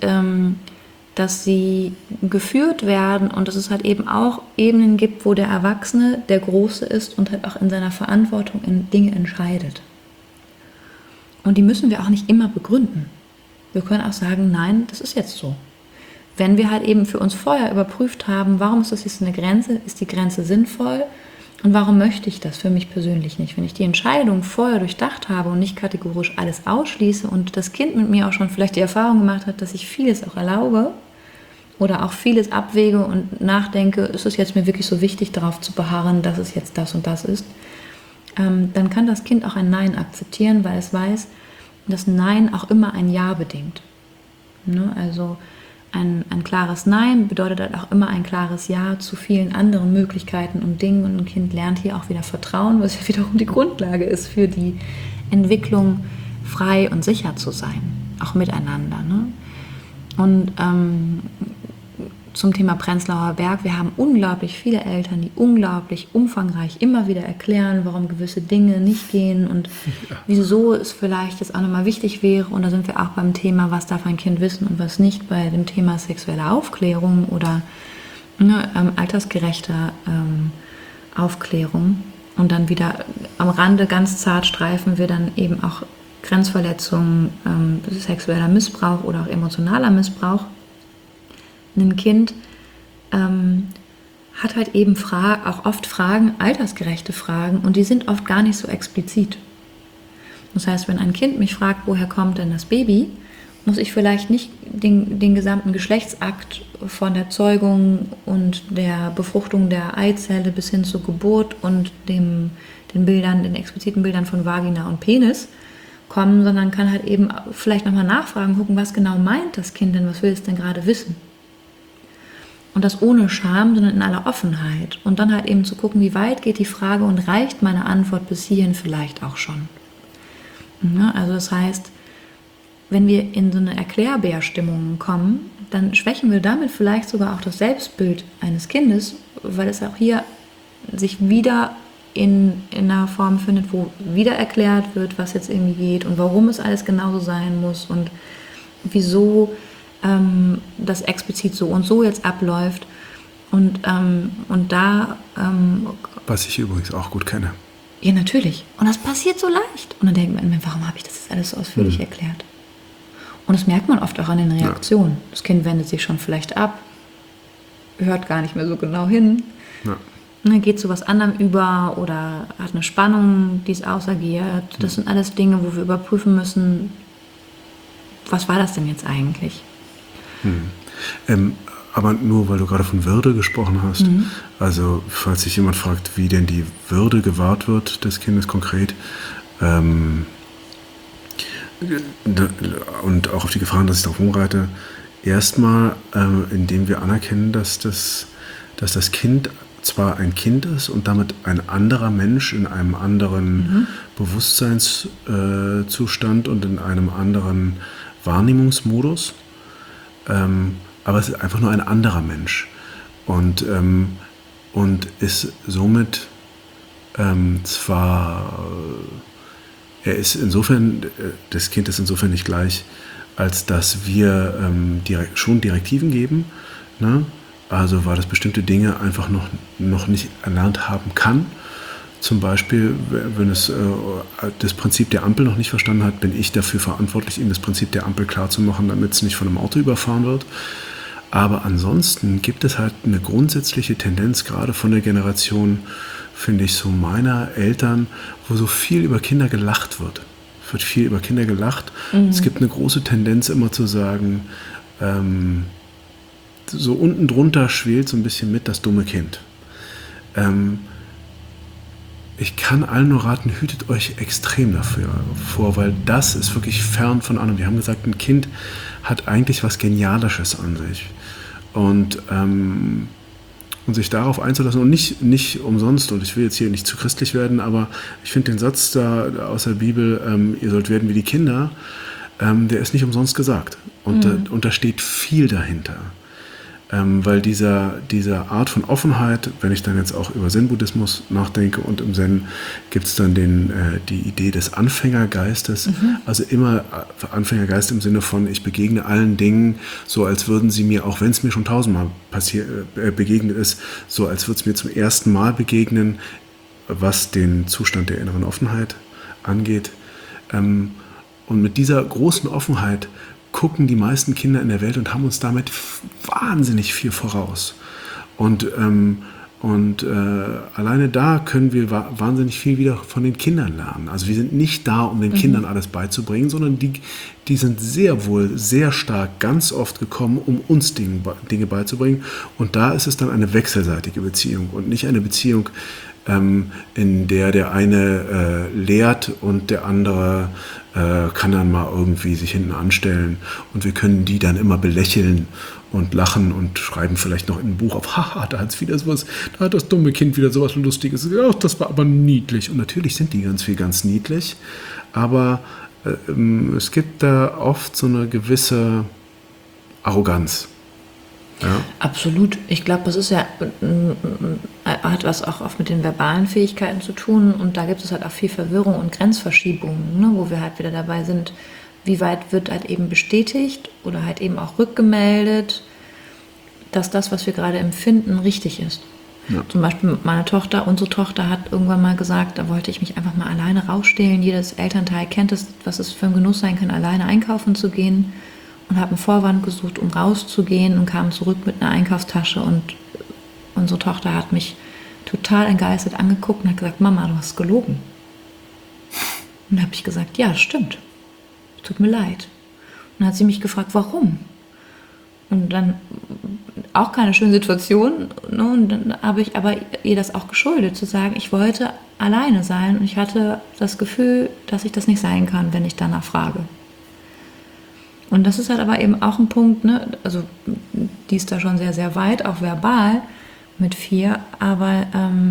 sie geführt werden und dass es halt eben auch Ebenen gibt, wo der Erwachsene der Große ist und halt auch in seiner Verantwortung in Dinge entscheidet. Und die müssen wir auch nicht immer begründen. Wir können auch sagen, nein, das ist jetzt so. Wenn wir halt eben für uns vorher überprüft haben, warum ist das jetzt eine Grenze, ist die Grenze sinnvoll und warum möchte ich das für mich persönlich nicht? Wenn ich die Entscheidung vorher durchdacht habe und nicht kategorisch alles ausschließe und das Kind mit mir auch schon vielleicht die Erfahrung gemacht hat, dass ich vieles auch erlaube oder auch vieles abwäge und nachdenke, ist es jetzt mir wirklich so wichtig, darauf zu beharren, dass es jetzt das und das ist, dann kann das Kind auch ein Nein akzeptieren, weil es weiß, dass Nein auch immer ein Ja bedingt. Ne? Also ein klares Nein bedeutet halt auch immer ein klares Ja zu vielen anderen Möglichkeiten und Dingen. Und ein Kind lernt hier auch wieder Vertrauen, was ja wiederum die Grundlage ist für die Entwicklung, frei und sicher zu sein, auch miteinander. Ne? Und zum Thema Prenzlauer Berg, wir haben unglaublich viele Eltern, die unglaublich umfangreich immer wieder erklären, warum gewisse Dinge nicht gehen und wieso es vielleicht jetzt auch nochmal wichtig wäre. Und da sind wir auch beim Thema, was darf ein Kind wissen und was nicht, bei dem Thema sexuelle Aufklärung oder altersgerechter Aufklärung. Und dann wieder am Rande ganz zart streifen wir dann eben auch Grenzverletzungen, sexueller Missbrauch oder auch emotionaler Missbrauch. Ein Kind hat halt eben auch oft Fragen, altersgerechte Fragen, und die sind oft gar nicht so explizit. Das heißt, wenn ein Kind mich fragt, woher kommt denn das Baby, muss ich vielleicht nicht den gesamten Geschlechtsakt von der Zeugung und der Befruchtung der Eizelle bis hin zur Geburt und den expliziten Bildern von Vagina und Penis kommen, sondern kann halt eben vielleicht nochmal nachfragen, gucken, was genau meint das Kind denn, was will es denn gerade wissen? Und das ohne Scham, sondern in aller Offenheit. Und dann halt eben zu gucken, wie weit geht die Frage und reicht meine Antwort bis hierhin vielleicht auch schon. Ja, also das heißt, wenn wir in so eine Erklärbärstimmung kommen, dann schwächen wir damit vielleicht sogar auch das Selbstbild eines Kindes, weil es auch hier sich wieder in einer Form findet, wo wieder erklärt wird, was jetzt irgendwie geht und warum es alles genauso sein muss und wieso das explizit so und so jetzt abläuft und da... was ich übrigens auch gut kenne. Ja, natürlich. Und das passiert so leicht. Und dann denkt man, warum habe ich das jetzt alles so ausführlich erklärt? Und das merkt man oft auch an den Reaktionen. Ja. Das Kind wendet sich schon vielleicht ab, hört gar nicht mehr so genau hin, dann geht zu was anderem über oder hat eine Spannung, die es ausagiert. Das sind alles Dinge, wo wir überprüfen müssen, was war das denn jetzt eigentlich? Aber nur, weil du gerade von Würde gesprochen hast, also falls sich jemand fragt, wie denn die Würde gewahrt wird des Kindes konkret, und auch auf die Gefahren, dass ich darauf rumreite, erstmal, indem wir anerkennen, dass das Kind zwar ein Kind ist und damit ein anderer Mensch in einem anderen Bewusstseinszustand und in einem anderen Wahrnehmungsmodus, aber es ist einfach nur ein anderer Mensch und ist somit das Kind ist insofern nicht gleich, als dass wir schon Direktiven geben, ne? Also weil es bestimmte Dinge einfach noch nicht erlernt haben kann. Zum Beispiel, wenn es das Prinzip der Ampel noch nicht verstanden hat, bin ich dafür verantwortlich, ihm das Prinzip der Ampel klarzumachen, damit es nicht von einem Auto überfahren wird. Aber ansonsten gibt es halt eine grundsätzliche Tendenz, gerade von der Generation, finde ich, so meiner Eltern, wo so viel über Kinder gelacht wird. Es wird viel über Kinder gelacht. Es gibt eine große Tendenz immer zu sagen, so unten drunter schwelt so ein bisschen mit das dumme Kind. Ich kann allen nur raten, hütet euch extrem dafür vor, weil das ist wirklich fern von allem. Wir haben gesagt, ein Kind hat eigentlich was Genialisches an sich. Und sich darauf einzulassen und nicht umsonst, und ich will jetzt hier nicht zu christlich werden, aber ich finde den Satz da aus der Bibel, ihr sollt werden wie die Kinder, der ist nicht umsonst gesagt. Und da steht viel dahinter. Weil diese Art von Offenheit, wenn ich dann jetzt auch über Zen-Buddhismus nachdenke, und im Zen gibt es dann die Idee des Anfängergeistes, also immer Anfängergeist im Sinne von, ich begegne allen Dingen so, als würden sie mir, auch wenn es mir schon 1000-mal begegnet ist, so als würde es mir zum ersten Mal begegnen, was den Zustand der inneren Offenheit angeht. Und mit dieser großen Offenheit gucken die meisten Kinder in der Welt und haben uns damit wahnsinnig viel voraus. Und alleine da können wir wahnsinnig viel wieder von den Kindern lernen. Also wir sind nicht da, um den Kindern alles beizubringen, sondern die sind sehr wohl, sehr stark, ganz oft gekommen, um uns Dinge beizubringen. Und da ist es dann eine wechselseitige Beziehung und nicht eine Beziehung, in der eine lehrt und der andere kann dann mal irgendwie sich hinten anstellen, und wir können die dann immer belächeln und lachen und schreiben vielleicht noch in ein Buch auf, haha, da hat es wieder sowas, da hat das dumme Kind wieder sowas Lustiges, ach, das war aber niedlich. Und natürlich sind die ganz niedlich, aber es gibt da oft so eine gewisse Arroganz. Ja. Absolut. Ich glaube, das ist ja, hat was auch oft mit den verbalen Fähigkeiten zu tun, und da gibt es halt auch viel Verwirrung und Grenzverschiebungen, ne, wo wir halt wieder dabei sind, wie weit wird halt eben bestätigt oder halt eben auch rückgemeldet, dass das, was wir gerade empfinden, richtig ist. Ja. Zum Beispiel unsere Tochter hat irgendwann mal gesagt, da wollte ich mich einfach mal alleine rausstehlen. Jedes Elternteil kennt es, was es für ein Genuss sein kann, alleine einkaufen zu gehen. Und habe einen Vorwand gesucht, um rauszugehen, und kam zurück mit einer Einkaufstasche, und unsere Tochter hat mich total entgeistert angeguckt und hat gesagt, Mama, du hast gelogen. Und da habe ich gesagt, ja, das stimmt. Tut mir leid. Und dann hat sie mich gefragt, warum? Und dann auch keine schöne Situation, ne? Und dann habe ich aber ihr das auch geschuldet, zu sagen, ich wollte alleine sein, und ich hatte das Gefühl, dass ich das nicht sein kann, wenn ich danach frage. Und das ist halt aber eben auch ein Punkt, ne? Also die ist da schon sehr, sehr weit, auch verbal mit 4, aber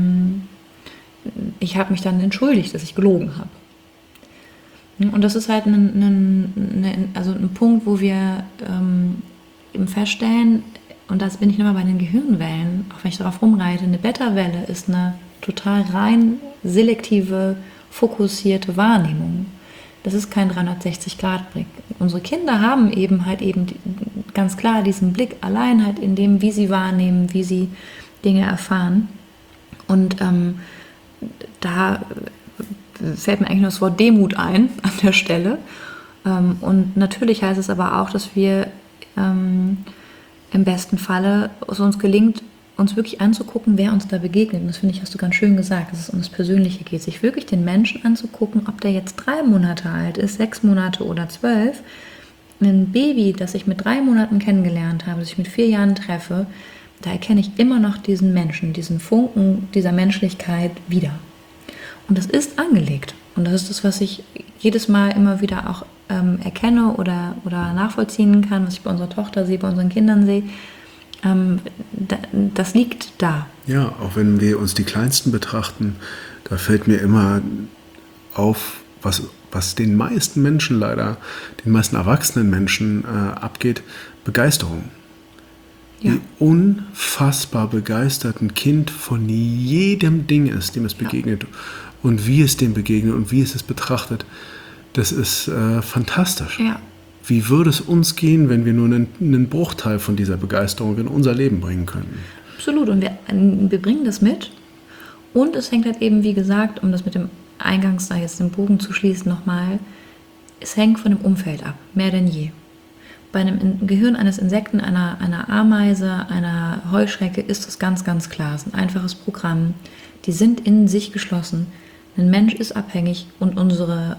ich habe mich dann entschuldigt, dass ich gelogen habe. Und das ist halt ein Punkt, wo wir eben feststellen, und das bin ich nochmal bei den Gehirnwellen, auch wenn ich darauf rumreite, eine Beta-Welle ist eine total rein selektive, fokussierte Wahrnehmung. Das ist kein 360-Grad-Blick. Unsere Kinder haben eben ganz klar diesen Blick allein halt in dem, wie sie wahrnehmen, wie sie Dinge erfahren. Und da fällt mir eigentlich nur das Wort Demut ein an der Stelle. Und natürlich heißt es aber auch, dass wir im besten Falle es uns gelingt, uns wirklich anzugucken, wer uns da begegnet. Und das finde ich, hast du ganz schön gesagt, dass es um das Persönliche geht. Sich wirklich den Menschen anzugucken, ob der jetzt 3 Monate alt ist, 6 Monate oder 12. Ein Baby, das ich mit 3 Monaten kennengelernt habe, das ich mit 4 Jahren treffe, da erkenne ich immer noch diesen Menschen, diesen Funken dieser Menschlichkeit wieder. Und das ist angelegt. Und das ist das, was ich jedes Mal immer wieder auch erkenne oder nachvollziehen kann, was ich bei unserer Tochter sehe, bei unseren Kindern sehe. Das liegt da. Ja, auch wenn wir uns die Kleinsten betrachten, da fällt mir immer auf, was den meisten Menschen leider, den meisten erwachsenen Menschen abgeht, Begeisterung. Ja. Wie unfassbar begeistert ein Kind von jedem Ding ist, dem es begegnet, und wie es dem begegnet und wie es es betrachtet. Das ist fantastisch. Ja. Wie würde es uns gehen, wenn wir nur einen Bruchteil von dieser Begeisterung in unser Leben bringen könnten? Absolut. Und wir bringen das mit. Und es hängt halt eben, wie gesagt, um das mit dem Eingangs, da jetzt den Bogen zu schließen nochmal, es hängt von dem Umfeld ab, mehr denn je. Bei einem Gehirn eines Insekten, einer Ameise, einer Heuschrecke ist das ganz, ganz klar. Es ist ein einfaches Programm. Die sind in sich geschlossen. Ein Mensch ist abhängig und unser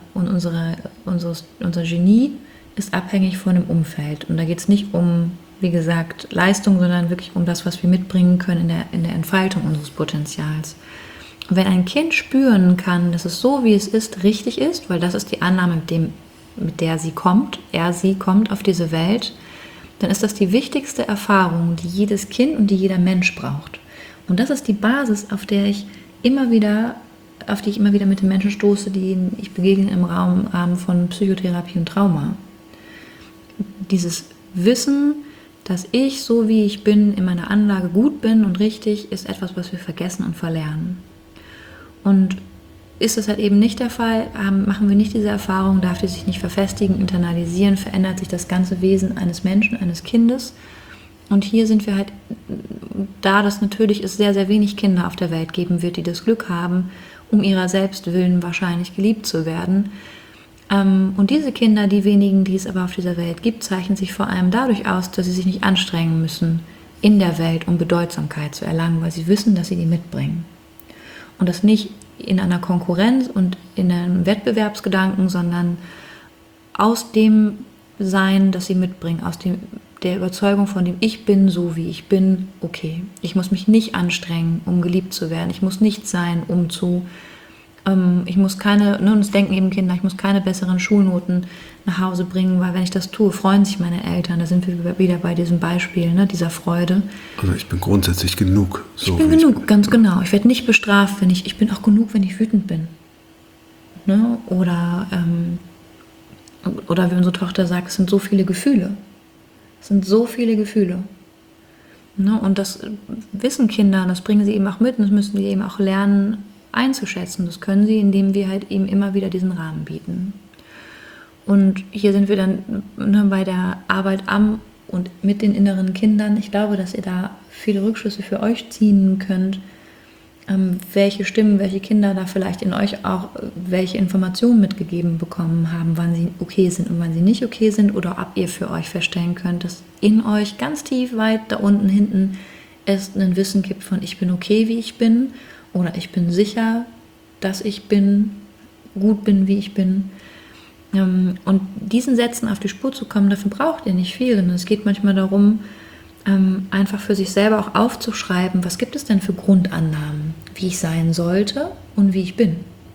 Genie ist abhängig von dem Umfeld. Und da geht es nicht um, wie gesagt, Leistung, sondern wirklich um das, was wir mitbringen können in der Entfaltung unseres Potenzials. Und wenn ein Kind spüren kann, dass es so, wie es ist, richtig ist, weil das ist die Annahme, mit der sie kommt auf diese Welt, dann ist das die wichtigste Erfahrung, die jedes Kind und die jeder Mensch braucht. Und das ist die Basis, auf die ich immer wieder mit den Menschen stoße, denen ich begegne im Rahmen von Psychotherapie und Trauma. Dieses Wissen, dass ich, so wie ich bin, in meiner Anlage gut bin und richtig, ist etwas, was wir vergessen und verlernen. Und ist das halt eben nicht der Fall, machen wir nicht diese Erfahrung, darf die sich nicht verfestigen, internalisieren, verändert sich das ganze Wesen eines Menschen, eines Kindes. Und hier sind wir halt, da das natürlich es sehr, sehr wenig Kinder auf der Welt geben wird, die das Glück haben, um ihrer selbst willen wahrscheinlich geliebt zu werden. Und diese Kinder, die wenigen, die es aber auf dieser Welt gibt, zeichnen sich vor allem dadurch aus, dass sie sich nicht anstrengen müssen in der Welt, um Bedeutsamkeit zu erlangen, weil sie wissen, dass sie die mitbringen. Und das nicht in einer Konkurrenz und in einem Wettbewerbsgedanken, sondern aus dem Sein, das sie mitbringen, aus der Überzeugung von dem Ich bin so, wie ich bin, okay. Ich muss mich nicht anstrengen, um geliebt zu werden. Ich muss nicht sein, ich muss keine, und das denken eben Kinder, ich muss keine besseren Schulnoten nach Hause bringen, weil wenn ich das tue, freuen sich meine Eltern. Da sind wir wieder bei diesem Beispiel, ne, dieser Freude. Also ich bin grundsätzlich genug. So ich bin genug, ganz genau. Ich werde nicht bestraft, ich bin auch genug, wenn ich wütend bin. Ne? Oder wie unsere Tochter sagt, es sind so viele Gefühle. Es sind so viele Gefühle. Ne? Und das wissen Kinder, das bringen sie eben auch mit und das müssen sie eben auch lernen einzuschätzen. Das können sie, indem wir halt eben immer wieder diesen Rahmen bieten. Und hier sind wir dann bei der Arbeit am und mit den inneren Kindern. Ich glaube, dass ihr da viele Rückschlüsse für euch ziehen könnt, welche Stimmen, welche Kinder da vielleicht in euch auch welche Informationen mitgegeben bekommen haben, wann sie okay sind und wann sie nicht okay sind, oder ob ihr für euch feststellen könnt, dass in euch ganz tief weit da unten hinten es ein Wissen gibt von ich bin okay, wie ich bin, oder ich bin sicher, dass ich gut bin, wie ich bin. Und diesen Sätzen auf die Spur zu kommen, dafür braucht ihr nicht viel. Und es geht manchmal darum, einfach für sich selber auch aufzuschreiben, was gibt es denn für Grundannahmen, wie ich sein sollte und wie ich bin.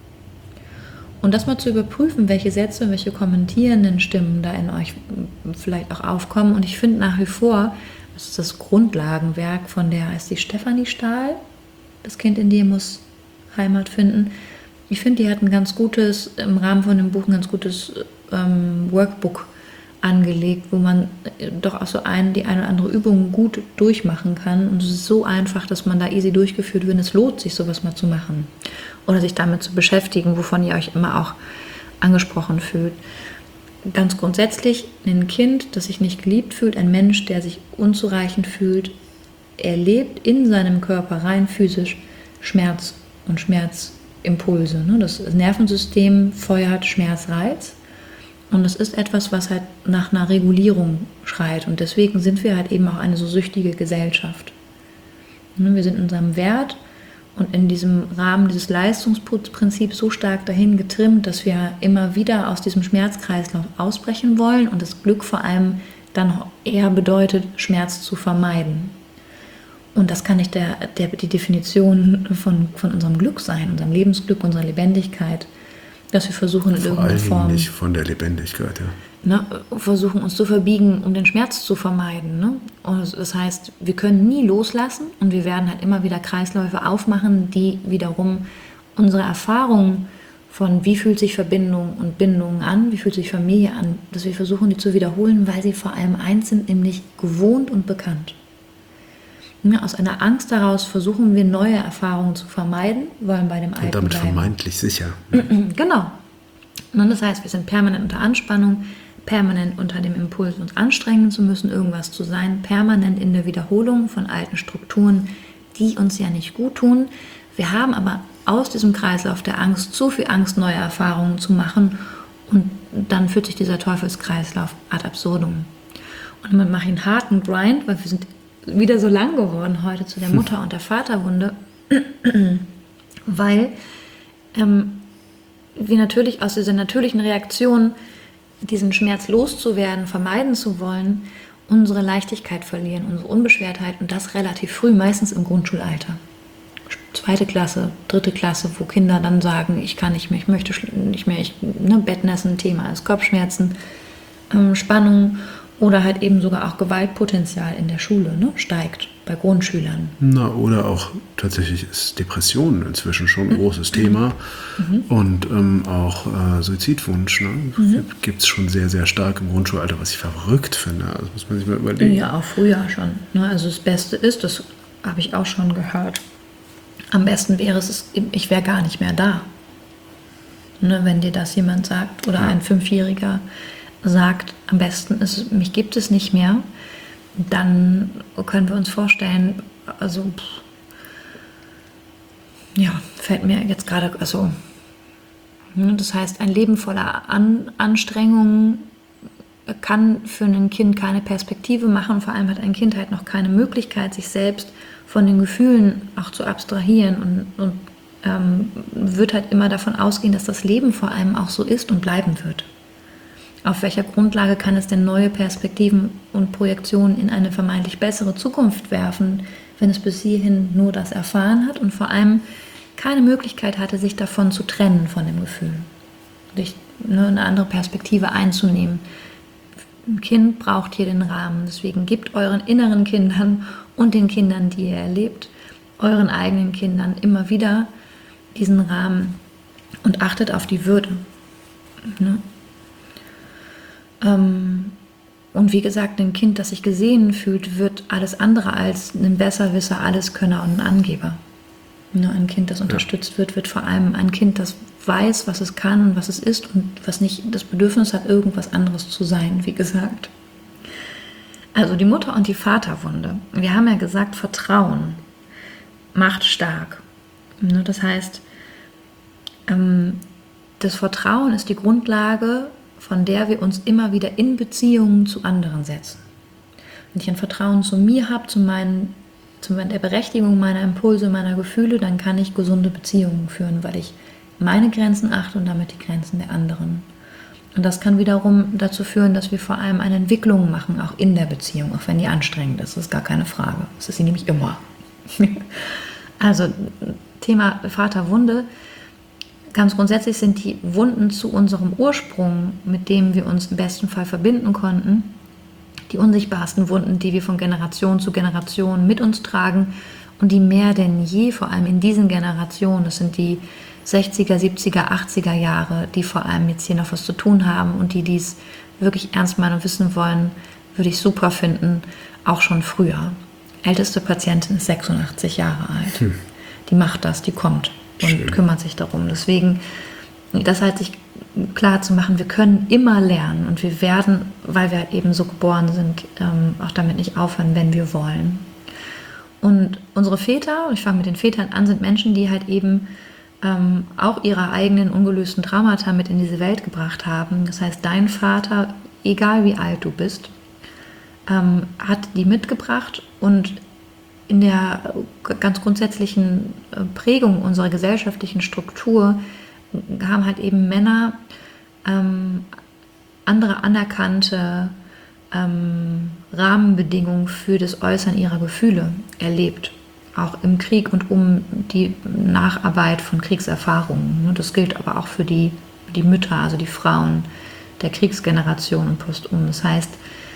Und das mal zu überprüfen, welche Sätze, welche kommentierenden Stimmen da in euch vielleicht auch aufkommen. Und ich finde nach wie vor, das ist das Grundlagenwerk von der heißt die Stefanie Stahl, das Kind in dir muss Heimat finden. Ich finde, die hat im Rahmen von dem Buch ein ganz gutes Workbook angelegt, wo man doch auch so die eine oder andere Übung gut durchmachen kann. Und es ist so einfach, dass man da easy durchgeführt wird. Es lohnt sich, sowas mal zu machen. Oder sich damit zu beschäftigen, wovon ihr euch immer auch angesprochen fühlt. Ganz grundsätzlich, ein Kind, das sich nicht geliebt fühlt, ein Mensch, der sich unzureichend fühlt, erlebt in seinem Körper rein physisch Schmerz und Schmerzimpulse. Das Nervensystem feuert Schmerzreiz und das ist etwas, was halt nach einer Regulierung schreit, und deswegen sind wir halt eben auch eine so süchtige Gesellschaft. Wir sind in unserem Wert und in diesem Rahmen dieses Leistungsprinzips so stark dahin getrimmt, dass wir immer wieder aus diesem Schmerzkreislauf ausbrechen wollen und das Glück vor allem dann eher bedeutet, Schmerz zu vermeiden. Und das kann nicht die Definition von unserem Glück sein, unserem Lebensglück, unserer Lebendigkeit, dass wir versuchen in irgendeiner Form... Vor allem nicht von der Lebendigkeit, ja. Versuchen uns zu verbiegen, um den Schmerz zu vermeiden. Ne? Und das heißt, wir können nie loslassen und wir werden halt immer wieder Kreisläufe aufmachen, die wiederum unsere Erfahrung von wie fühlt sich Verbindung und Bindung an, wie fühlt sich Familie an, dass wir versuchen, die zu wiederholen, weil sie vor allem eins sind, nämlich gewohnt und bekannt. Aus einer Angst heraus versuchen wir, neue Erfahrungen zu vermeiden, wollen bei dem Alten und damit bleiben. Vermeintlich sicher. Genau. Und das heißt, wir sind permanent unter Anspannung, permanent unter dem Impuls, uns anstrengen zu müssen, irgendwas zu sein, permanent in der Wiederholung von alten Strukturen, die uns ja nicht gut tun. Wir haben aber aus diesem Kreislauf der Angst zu viel Angst, neue Erfahrungen zu machen, und dann führt sich dieser Teufelskreislauf ad absurdum. Und damit mache ich einen harten Grind, weil wir sind wieder so lang geworden heute zu der Mutter- und der Vaterwunde, weil wir natürlich aus dieser natürlichen Reaktion, diesen Schmerz loszuwerden, vermeiden zu wollen, unsere Leichtigkeit verlieren, unsere Unbeschwertheit und das relativ früh, meistens im Grundschulalter. 2. Klasse, 3. Klasse, wo Kinder dann sagen, ich kann nicht mehr, ich möchte nicht mehr, Bettnässen, Thema ist Kopfschmerzen, Spannung oder halt eben sogar auch Gewaltpotenzial in der Schule steigt bei Grundschülern. Oder auch tatsächlich ist Depression inzwischen schon ein großes Thema und auch Suizidwunsch. Gibt es schon sehr, sehr stark im Grundschulalter, was ich verrückt finde. Also muss man sich mal überlegen. Ja, auch früher schon. Also das Beste ist, das habe ich auch schon gehört, am besten wäre es, ich wäre gar nicht mehr da. Wenn dir das jemand sagt oder ein 5-Jähriger sagt, am besten ist, mich gibt es nicht mehr, dann können wir uns vorstellen, also fällt mir jetzt gerade, das heißt, ein Leben voller Anstrengungen kann für ein Kind keine Perspektive machen, vor allem hat ein Kind halt noch keine Möglichkeit, sich selbst von den Gefühlen auch zu abstrahieren und wird halt immer davon ausgehen, dass das Leben vor allem auch so ist und bleiben wird. Auf welcher Grundlage kann es denn neue Perspektiven und Projektionen in eine vermeintlich bessere Zukunft werfen, wenn es bis hierhin nur das erfahren hat und vor allem keine Möglichkeit hatte, sich davon zu trennen, von dem Gefühl, sich eine andere Perspektive einzunehmen. Ein Kind braucht hier den Rahmen, deswegen gebt euren inneren Kindern und den Kindern, die ihr erlebt, euren eigenen Kindern immer wieder diesen Rahmen und achtet auf die Würde. Und wie gesagt, ein Kind, das sich gesehen fühlt, wird alles andere als ein Besserwisser, Alleskönner und ein Angeber. Ein Kind, das unterstützt wird vor allem ein Kind, das weiß, was es kann und was es ist und was nicht das Bedürfnis hat, irgendwas anderes zu sein, wie gesagt. Also die Mutter- und die Vaterwunde. Wir haben ja gesagt, Vertrauen macht stark. Das heißt, das Vertrauen ist die Grundlage, von der wir uns immer wieder in Beziehungen zu anderen setzen. Wenn ich ein Vertrauen zu mir habe, zu der Berechtigung meiner Impulse, meiner Gefühle, dann kann ich gesunde Beziehungen führen, weil ich meine Grenzen achte und damit die Grenzen der anderen. Und das kann wiederum dazu führen, dass wir vor allem eine Entwicklung machen, auch in der Beziehung, auch wenn die anstrengend ist. Das ist gar keine Frage. Das ist sie nämlich immer. Also Thema Vaterwunde. Ganz grundsätzlich sind die Wunden zu unserem Ursprung, mit dem wir uns im besten Fall verbinden konnten, die unsichtbarsten Wunden, die wir von Generation zu Generation mit uns tragen und die mehr denn je, vor allem in diesen Generationen, das sind die 60er, 70er, 80er Jahre, die vor allem jetzt hier noch was zu tun haben und die dies wirklich ernst meinen und wissen wollen, würde ich super finden, auch schon früher. Älteste Patientin ist 86 Jahre alt. Die macht das, die kommt und kümmert sich darum. Deswegen, das halt sich klar zu machen, wir können immer lernen und wir werden, weil wir halt eben so geboren sind, auch damit nicht aufhören, wenn wir wollen. Und unsere Väter, ich fange mit den Vätern an, sind Menschen, die halt eben auch ihre eigenen ungelösten Traumata mit in diese Welt gebracht haben. Das heißt, dein Vater, egal wie alt du bist, hat die mitgebracht und in der ganz grundsätzlichen Prägung unserer gesellschaftlichen Struktur haben halt eben Männer andere anerkannte Rahmenbedingungen für das Äußern ihrer Gefühle erlebt. Auch im Krieg und um die Nacharbeit von Kriegserfahrungen. Das gilt aber auch für die Mütter, also die Frauen der Kriegsgeneration und postum. Das heißt,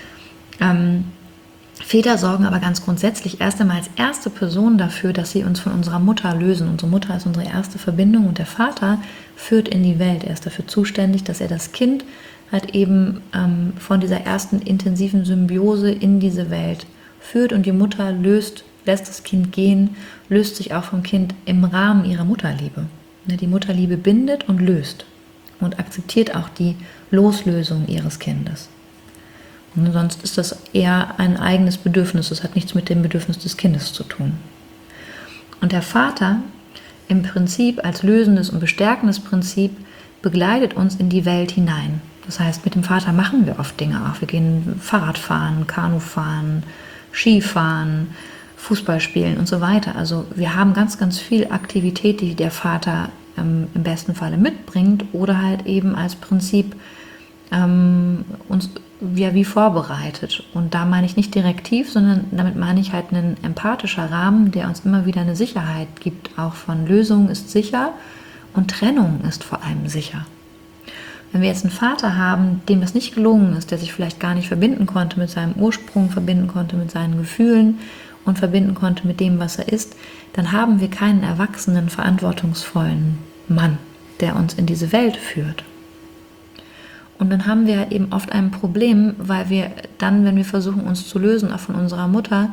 Väter sorgen aber ganz grundsätzlich erst einmal als erste Person dafür, dass sie uns von unserer Mutter lösen. Unsere Mutter ist unsere erste Verbindung und der Vater führt in die Welt. Er ist dafür zuständig, dass er das Kind halt eben von dieser ersten intensiven Symbiose in diese Welt führt und die Mutter lässt das Kind gehen, löst sich auch vom Kind im Rahmen ihrer Mutterliebe. Die Mutterliebe bindet und löst und akzeptiert auch die Loslösung ihres Kindes. Und sonst ist das eher ein eigenes Bedürfnis, das hat nichts mit dem Bedürfnis des Kindes zu tun. Und der Vater im Prinzip als lösendes und bestärkendes Prinzip begleitet uns in die Welt hinein. Das heißt, mit dem Vater machen wir oft Dinge auch. Wir gehen Fahrrad fahren, Kanu fahren, Skifahren, Fußball spielen und so weiter. Also wir haben ganz, ganz viel Aktivität, die der Vater im besten Falle mitbringt oder halt eben als Prinzip uns wie vorbereitet. Und da meine ich nicht direktiv, sondern damit meine ich halt einen empathischer Rahmen, der uns immer wieder eine Sicherheit gibt. Auch von Lösung ist sicher und Trennung ist vor allem sicher. Wenn wir jetzt einen Vater haben, dem das nicht gelungen ist, der sich vielleicht gar nicht verbinden konnte mit seinem Ursprung, verbinden konnte mit seinen Gefühlen und verbinden konnte mit dem, was er ist, dann haben wir keinen erwachsenen, verantwortungsvollen Mann, der uns in diese Welt führt. Und dann haben wir eben oft ein Problem, weil wir dann, wenn wir versuchen, uns zu lösen, auch von unserer Mutter,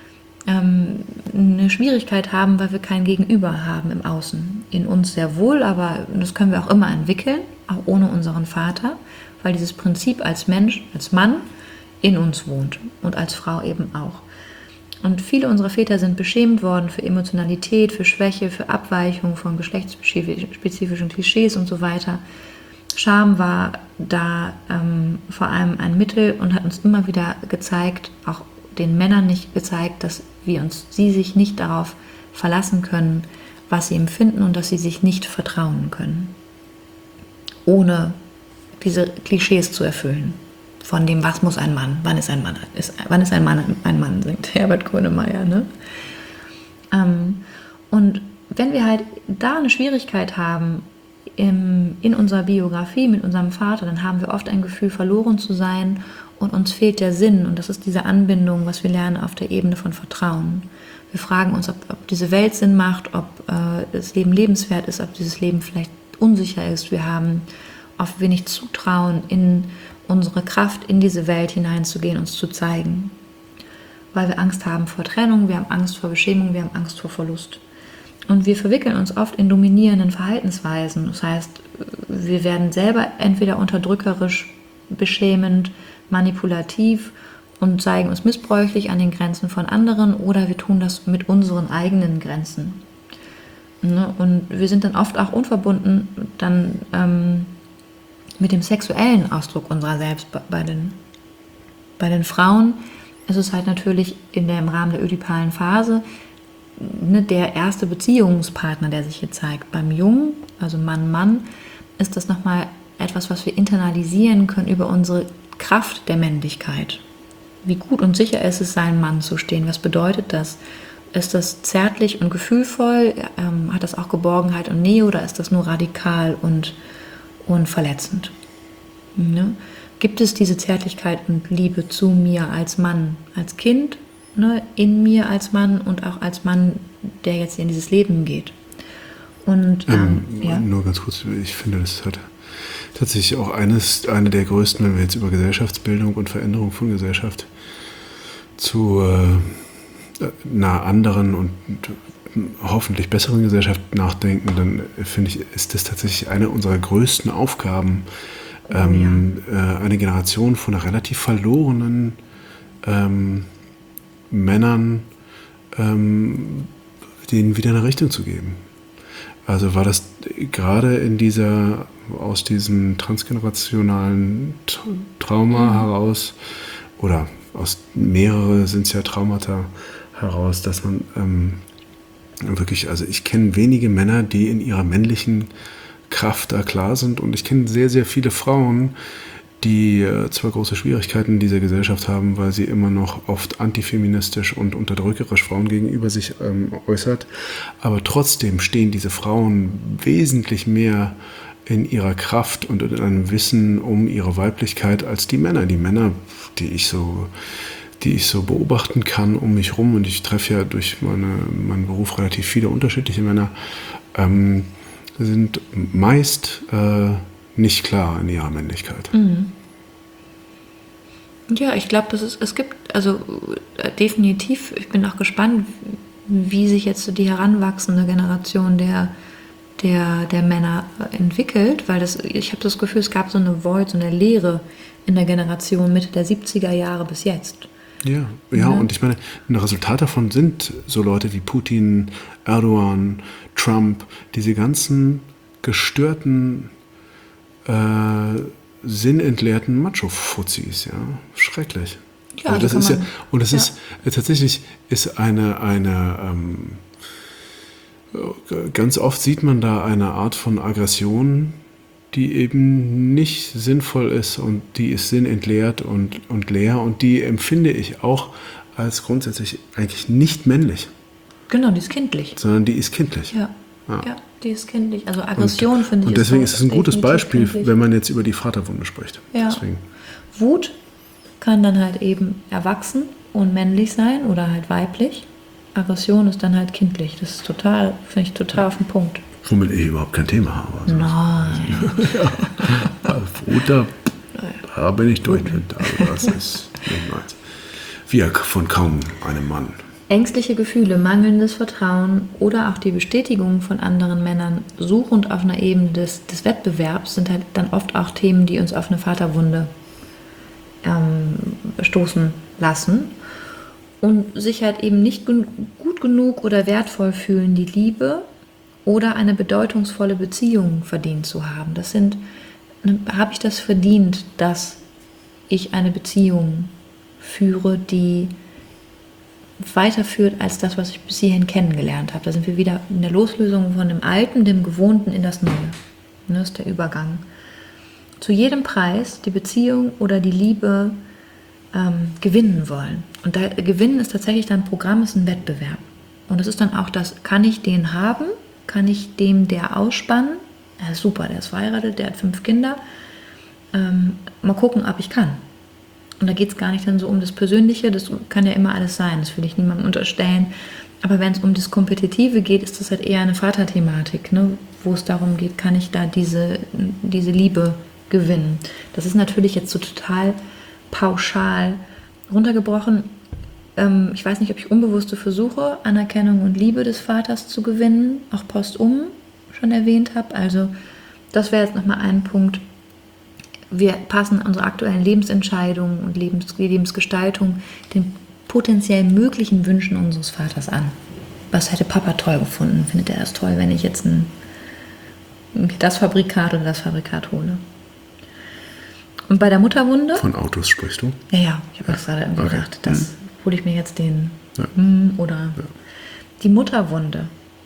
eine Schwierigkeit haben, weil wir kein Gegenüber haben im Außen. In uns sehr wohl, aber das können wir auch immer entwickeln, auch ohne unseren Vater, weil dieses Prinzip als Mensch, als Mann in uns wohnt und als Frau eben auch. Und viele unserer Väter sind beschämt worden für Emotionalität, für Schwäche, für Abweichung von geschlechtsspezifischen Klischees und so weiter. Scham war da vor allem ein Mittel und hat uns immer wieder gezeigt, auch den Männern nicht gezeigt, dass sie sich nicht darauf verlassen können, was sie empfinden und dass sie sich nicht vertrauen können, ohne diese Klischees zu erfüllen. Von dem, was muss ein Mann, wann ist ein Mann, ein Mann, singt Herbert Grönemeyer. Ne? Und wenn wir halt da eine Schwierigkeit haben, in unserer Biografie mit unserem Vater, dann haben wir oft ein Gefühl, verloren zu sein und uns fehlt der Sinn. Und das ist diese Anbindung, was wir lernen auf der Ebene von Vertrauen. Wir fragen uns, ob diese Welt Sinn macht, ob das Leben lebenswert ist, ob dieses Leben vielleicht unsicher ist. Wir haben oft wenig Zutrauen in unsere Kraft, in diese Welt hineinzugehen, uns zu zeigen. Weil wir Angst haben vor Trennung, wir haben Angst vor Beschämung, wir haben Angst vor Verlust. Und wir verwickeln uns oft in dominierenden Verhaltensweisen. Das heißt, wir werden selber entweder unterdrückerisch, beschämend, manipulativ und zeigen uns missbräuchlich an den Grenzen von anderen oder wir tun das mit unseren eigenen Grenzen. Und wir sind dann oft auch unverbunden dann mit dem sexuellen Ausdruck unserer selbst. Bei den Frauen ist es halt natürlich im Rahmen der ödipalen Phase der erste Beziehungspartner, der sich hier zeigt. Beim Jungen, also Mann, ist das nochmal etwas, was wir internalisieren können über unsere Kraft der Männlichkeit. Wie gut und sicher ist es, seinem Mann zu stehen? Was bedeutet das? Ist das zärtlich und gefühlvoll? Hat das auch Geborgenheit und Nähe oder ist das nur radikal und verletzend? Ne? Gibt es diese Zärtlichkeit und Liebe zu mir als Mann, als Kind, ne, in mir als Mann und auch als Mann, der jetzt in dieses Leben geht? Und ja. Nur ganz kurz, ich finde, das ist halt tatsächlich auch eine der größten, wenn wir jetzt über Gesellschaftsbildung und Veränderung von Gesellschaft zu einer anderen und hoffentlich besseren Gesellschaft nachdenken, dann finde ich, ist das tatsächlich eine unserer größten Aufgaben, eine Generation von relativ verlorenen Männern denen wieder eine Richtung zu geben. Also war das gerade aus diesem transgenerationalen Trauma heraus, oder aus mehrere sind es ja Traumata heraus, dass man wirklich, also ich kenne wenige Männer, die in ihrer männlichen Kraft da klar sind, und ich kenne sehr, sehr viele Frauen, die zwar große Schwierigkeiten in dieser Gesellschaft haben, weil sie immer noch oft antifeministisch und unterdrückerisch Frauen gegenüber sich äußert, aber trotzdem stehen diese Frauen wesentlich mehr in ihrer Kraft und in einem Wissen um ihre Weiblichkeit als die Männer. Die Männer, die ich so beobachten kann um mich rum, und ich treffe ja durch meinen Beruf relativ viele unterschiedliche Männer, sind meist nicht klar in ihrer Männlichkeit. Mhm. Ja, ich glaube, es gibt, also definitiv, ich bin auch gespannt, wie sich jetzt so die heranwachsende Generation der Männer entwickelt, weil ich habe das Gefühl, es gab so eine Void, so eine Leere in der Generation Mitte der 70er Jahre bis jetzt. Ja, und ich meine, ein Resultat davon sind so Leute wie Putin, Erdogan, Trump, diese ganzen gestörten sinnentleerten Macho-Fuzis, ja. Schrecklich. Ja, also das ist ja, und das ja. ist tatsächlich ist ganz oft sieht man da eine Art von Aggression, die eben nicht sinnvoll ist und die ist sinnentleert und leer und die empfinde ich auch als grundsätzlich eigentlich nicht männlich. Genau, die ist kindlich. Sondern die ist kindlich. Ja, die ist kindlich. Also Aggression finde ich. Und deswegen ist es ein gutes Beispiel, kindlich. wenn man jetzt über die Vaterwunde spricht. Ja. Deswegen. Wut kann dann halt eben erwachsen und männlich sein oder halt weiblich. Aggression ist dann halt kindlich. Das ist finde ich total auf den Punkt. Womit ich überhaupt kein Thema habe. Also Nein. Wut, da bin ich durch. Also das ist nicht meins. Wie von kaum einem Mann. Ängstliche Gefühle, mangelndes Vertrauen oder auch die Bestätigung von anderen Männern suchend auf einer Ebene des Wettbewerbs sind halt dann oft auch Themen, die uns auf eine Vaterwunde stoßen lassen und sich halt eben nicht gut genug oder wertvoll fühlen, die Liebe oder eine bedeutungsvolle Beziehung verdient zu haben. Habe ich das verdient, dass ich eine Beziehung führe, die weiterführt als das, was ich bis hierhin kennengelernt habe. Da sind wir wieder in der Loslösung von dem Alten, dem Gewohnten in das Neue. Das ist der Übergang. Zu jedem Preis die Beziehung oder die Liebe gewinnen wollen. Und Gewinnen ist tatsächlich dann Programm, ist ein Wettbewerb. Und es ist dann auch das, kann ich den haben? Kann ich dem der ausspannen? Ja, super, der ist verheiratet, der hat 5 Kinder. Mal gucken, ob ich kann. Und da geht es gar nicht dann so um das Persönliche, das kann ja immer alles sein, das will ich niemandem unterstellen. Aber wenn es um das Kompetitive geht, ist das halt eher eine Vaterthematik, ne? Wo es darum geht, kann ich da diese Liebe gewinnen. Das ist natürlich jetzt so total pauschal runtergebrochen. Ich weiß nicht, ob ich unbewusste versuche, Anerkennung und Liebe des Vaters zu gewinnen, auch postum schon erwähnt habe. Also das wäre jetzt nochmal ein Punkt. Wir passen unsere aktuellen Lebensentscheidungen und Lebensgestaltung den potenziell möglichen Wünschen unseres Vaters an. Was hätte Papa toll gefunden? Findet er das toll, wenn ich jetzt das Fabrikat oder das Fabrikat hole? Und bei der Mutterwunde? Von Autos sprichst du? Ja, ich habe das gerade irgendwie gedacht. Das hole ich mir jetzt den oder die Mutterwunde.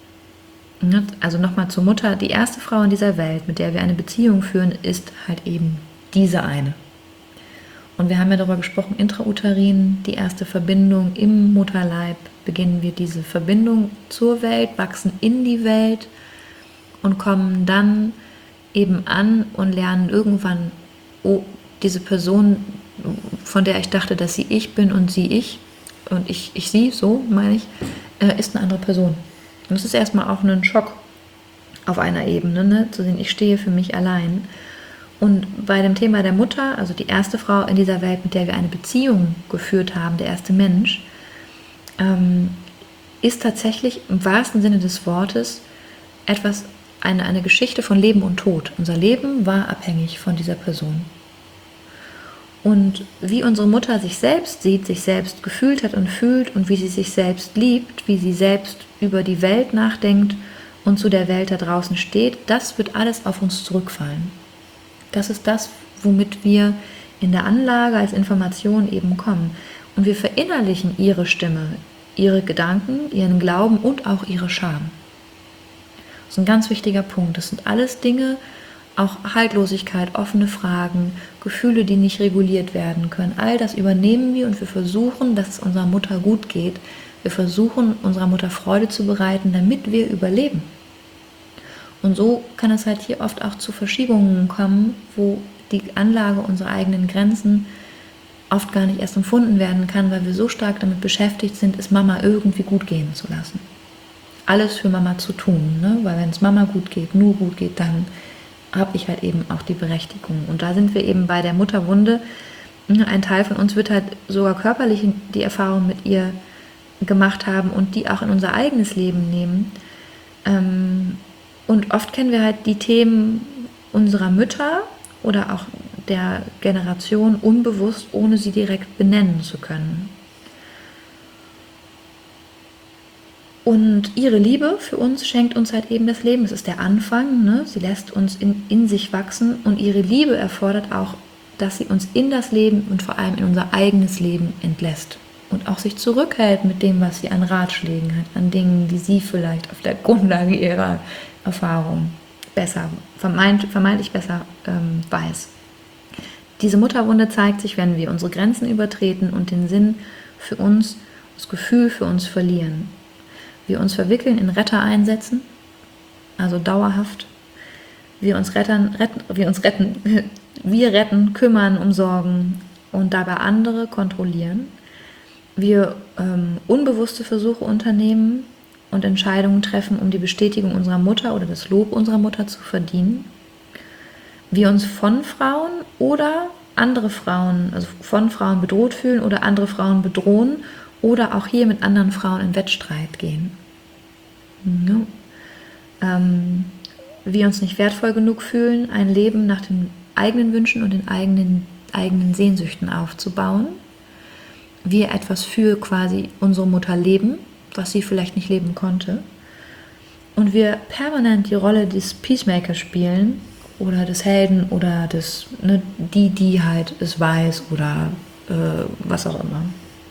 Also nochmal zur Mutter. Die erste Frau in dieser Welt, mit der wir eine Beziehung führen, ist halt eben diese eine. Und wir haben ja darüber gesprochen, intrauterin, die erste Verbindung im Mutterleib, beginnen wir diese Verbindung zur Welt, wachsen in die Welt und kommen dann eben an und lernen irgendwann, oh, diese Person, von der ich dachte, dass sie ich bin und sie ich, und ich sie, so meine ich, ist eine andere Person. Und das ist erstmal auch ein Schock auf einer Ebene, ne? Zu sehen, ich stehe für mich allein. Und bei dem Thema der Mutter, also die erste Frau in dieser Welt, mit der wir eine Beziehung geführt haben, der erste Mensch, ist tatsächlich im wahrsten Sinne des Wortes eine Geschichte von Leben und Tod. Unser Leben war abhängig von dieser Person. Und wie unsere Mutter sich selbst sieht, sich selbst gefühlt hat und fühlt und wie sie sich selbst liebt, wie sie selbst über die Welt nachdenkt und zu der Welt da draußen steht, das wird alles auf uns zurückfallen. Das ist das, womit wir in der Anlage als Information eben kommen. Und wir verinnerlichen ihre Stimme, ihre Gedanken, ihren Glauben und auch ihre Scham. Das ist ein ganz wichtiger Punkt. Das sind alles Dinge, auch Haltlosigkeit, offene Fragen, Gefühle, die nicht reguliert werden können. All das übernehmen wir und wir versuchen, dass es unserer Mutter gut geht. Wir versuchen, unserer Mutter Freude zu bereiten, damit wir überleben. Und so kann es halt hier oft auch zu Verschiebungen kommen, wo die Anlage unserer eigenen Grenzen oft gar nicht erst empfunden werden kann, weil wir so stark damit beschäftigt sind, es Mama irgendwie gut gehen zu lassen. Alles für Mama zu tun, ne? Weil wenn es Mama gut geht, nur gut geht, dann habe ich halt eben auch die Berechtigung. Und da sind wir eben bei der Mutterwunde. Ein Teil von uns wird halt sogar körperlich die Erfahrung mit ihr gemacht haben und die auch in unser eigenes Leben nehmen. Und oft kennen wir halt die Themen unserer Mütter oder auch der Generation unbewusst, ohne sie direkt benennen zu können. Und ihre Liebe für uns schenkt uns halt eben das Leben. Das ist der Anfang, ne? Sie lässt uns in sich wachsen und ihre Liebe erfordert auch, dass sie uns in das Leben und vor allem in unser eigenes Leben entlässt. Und auch sich zurückhält mit dem, was sie an Ratschlägen hat, an Dingen, die sie vielleicht auf der Grundlage ihrer Erfahrung besser, vermeintlich besser weiß. Diese Mutterwunde zeigt sich, wenn wir unsere Grenzen übertreten und den Sinn für uns, das Gefühl für uns verlieren. Wir uns verwickeln in Rettereinsätzen, also dauerhaft. Wir retten, kümmern, umsorgen und dabei andere kontrollieren. Wir unbewusste Versuche unternehmen und Entscheidungen treffen, um die Bestätigung unserer Mutter oder das Lob unserer Mutter zu verdienen. Wir uns von Frauen oder andere Frauen, also von Frauen bedroht fühlen oder andere Frauen bedrohen oder auch hier mit anderen Frauen in Wettstreit gehen. Ja. Wir uns nicht wertvoll genug fühlen, ein Leben nach den eigenen Wünschen und den eigenen Sehnsüchten aufzubauen. Wir etwas für quasi unsere Mutter leben, was sie vielleicht nicht leben konnte. Und wir permanent die Rolle des Peacemakers spielen oder des Helden oder des, ne, die halt es weiß oder was auch immer.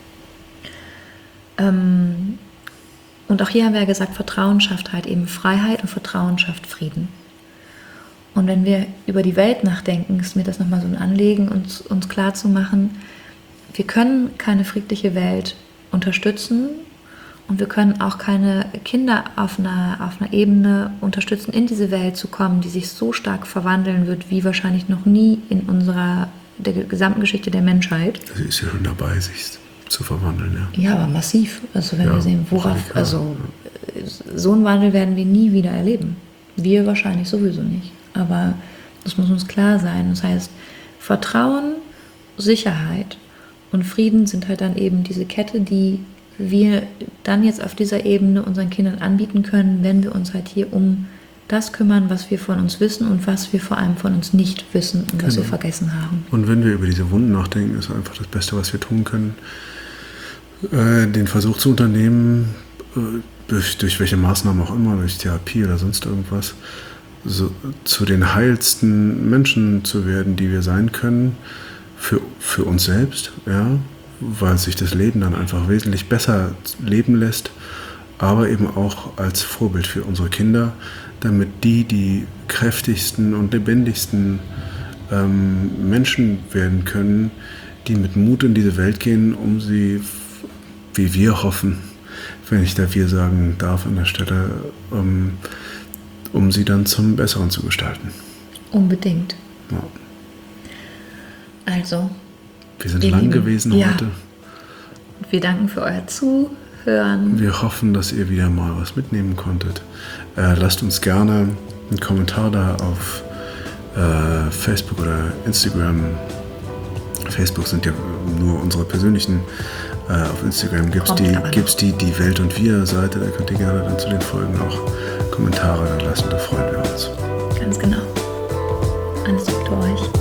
Und auch hier haben wir ja gesagt, Vertrauen schafft halt eben Freiheit und Vertrauen schafft Frieden. Und wenn wir über die Welt nachdenken, ist mir das nochmal so ein Anliegen, uns klar zu machen, wir können keine friedliche Welt unterstützen und wir können auch keine Kinder auf einer Ebene unterstützen, in diese Welt zu kommen, die sich so stark verwandeln wird, wie wahrscheinlich noch nie in der gesamten Geschichte der Menschheit. Sie ist ja schon dabei, sich zu verwandeln, ja. Ja, aber massiv. Also wenn wir sehen, so einen Wandel werden wir nie wieder erleben. Wir wahrscheinlich sowieso nicht. Aber das muss uns klar sein. Das heißt, Vertrauen, Sicherheit und Frieden sind halt dann eben diese Kette, die wir dann jetzt auf dieser Ebene unseren Kindern anbieten können, wenn wir uns halt hier um das kümmern, was wir von uns wissen und was wir vor allem von uns nicht wissen und was wir vergessen haben. Und wenn wir über diese Wunden nachdenken, ist einfach das Beste, was wir tun können, den Versuch zu unternehmen, durch welche Maßnahmen auch immer, durch Therapie oder sonst irgendwas, so, zu den heilsten Menschen zu werden, die wir sein können, für uns selbst, ja, weil sich das Leben dann einfach wesentlich besser leben lässt, aber eben auch als Vorbild für unsere Kinder, damit die kräftigsten und lebendigsten Menschen werden können, die mit Mut in diese Welt gehen, um sie, wie wir hoffen, wenn ich da wir sagen darf an der Stelle, um sie dann zum Besseren zu gestalten. Unbedingt. Ja. Also, wir sind lang gewesen heute. Wir danken für euer Zuhören. Wir hoffen, dass ihr wieder mal was mitnehmen konntet. Lasst uns gerne einen Kommentar da auf Facebook oder Instagram. Facebook sind ja nur unsere persönlichen. Auf Instagram gibt es die Welt und wir Seite. Da könnt ihr gerne dann zu den Folgen auch Kommentare lassen. Da freuen wir uns. Ganz genau. Alles Gute euch.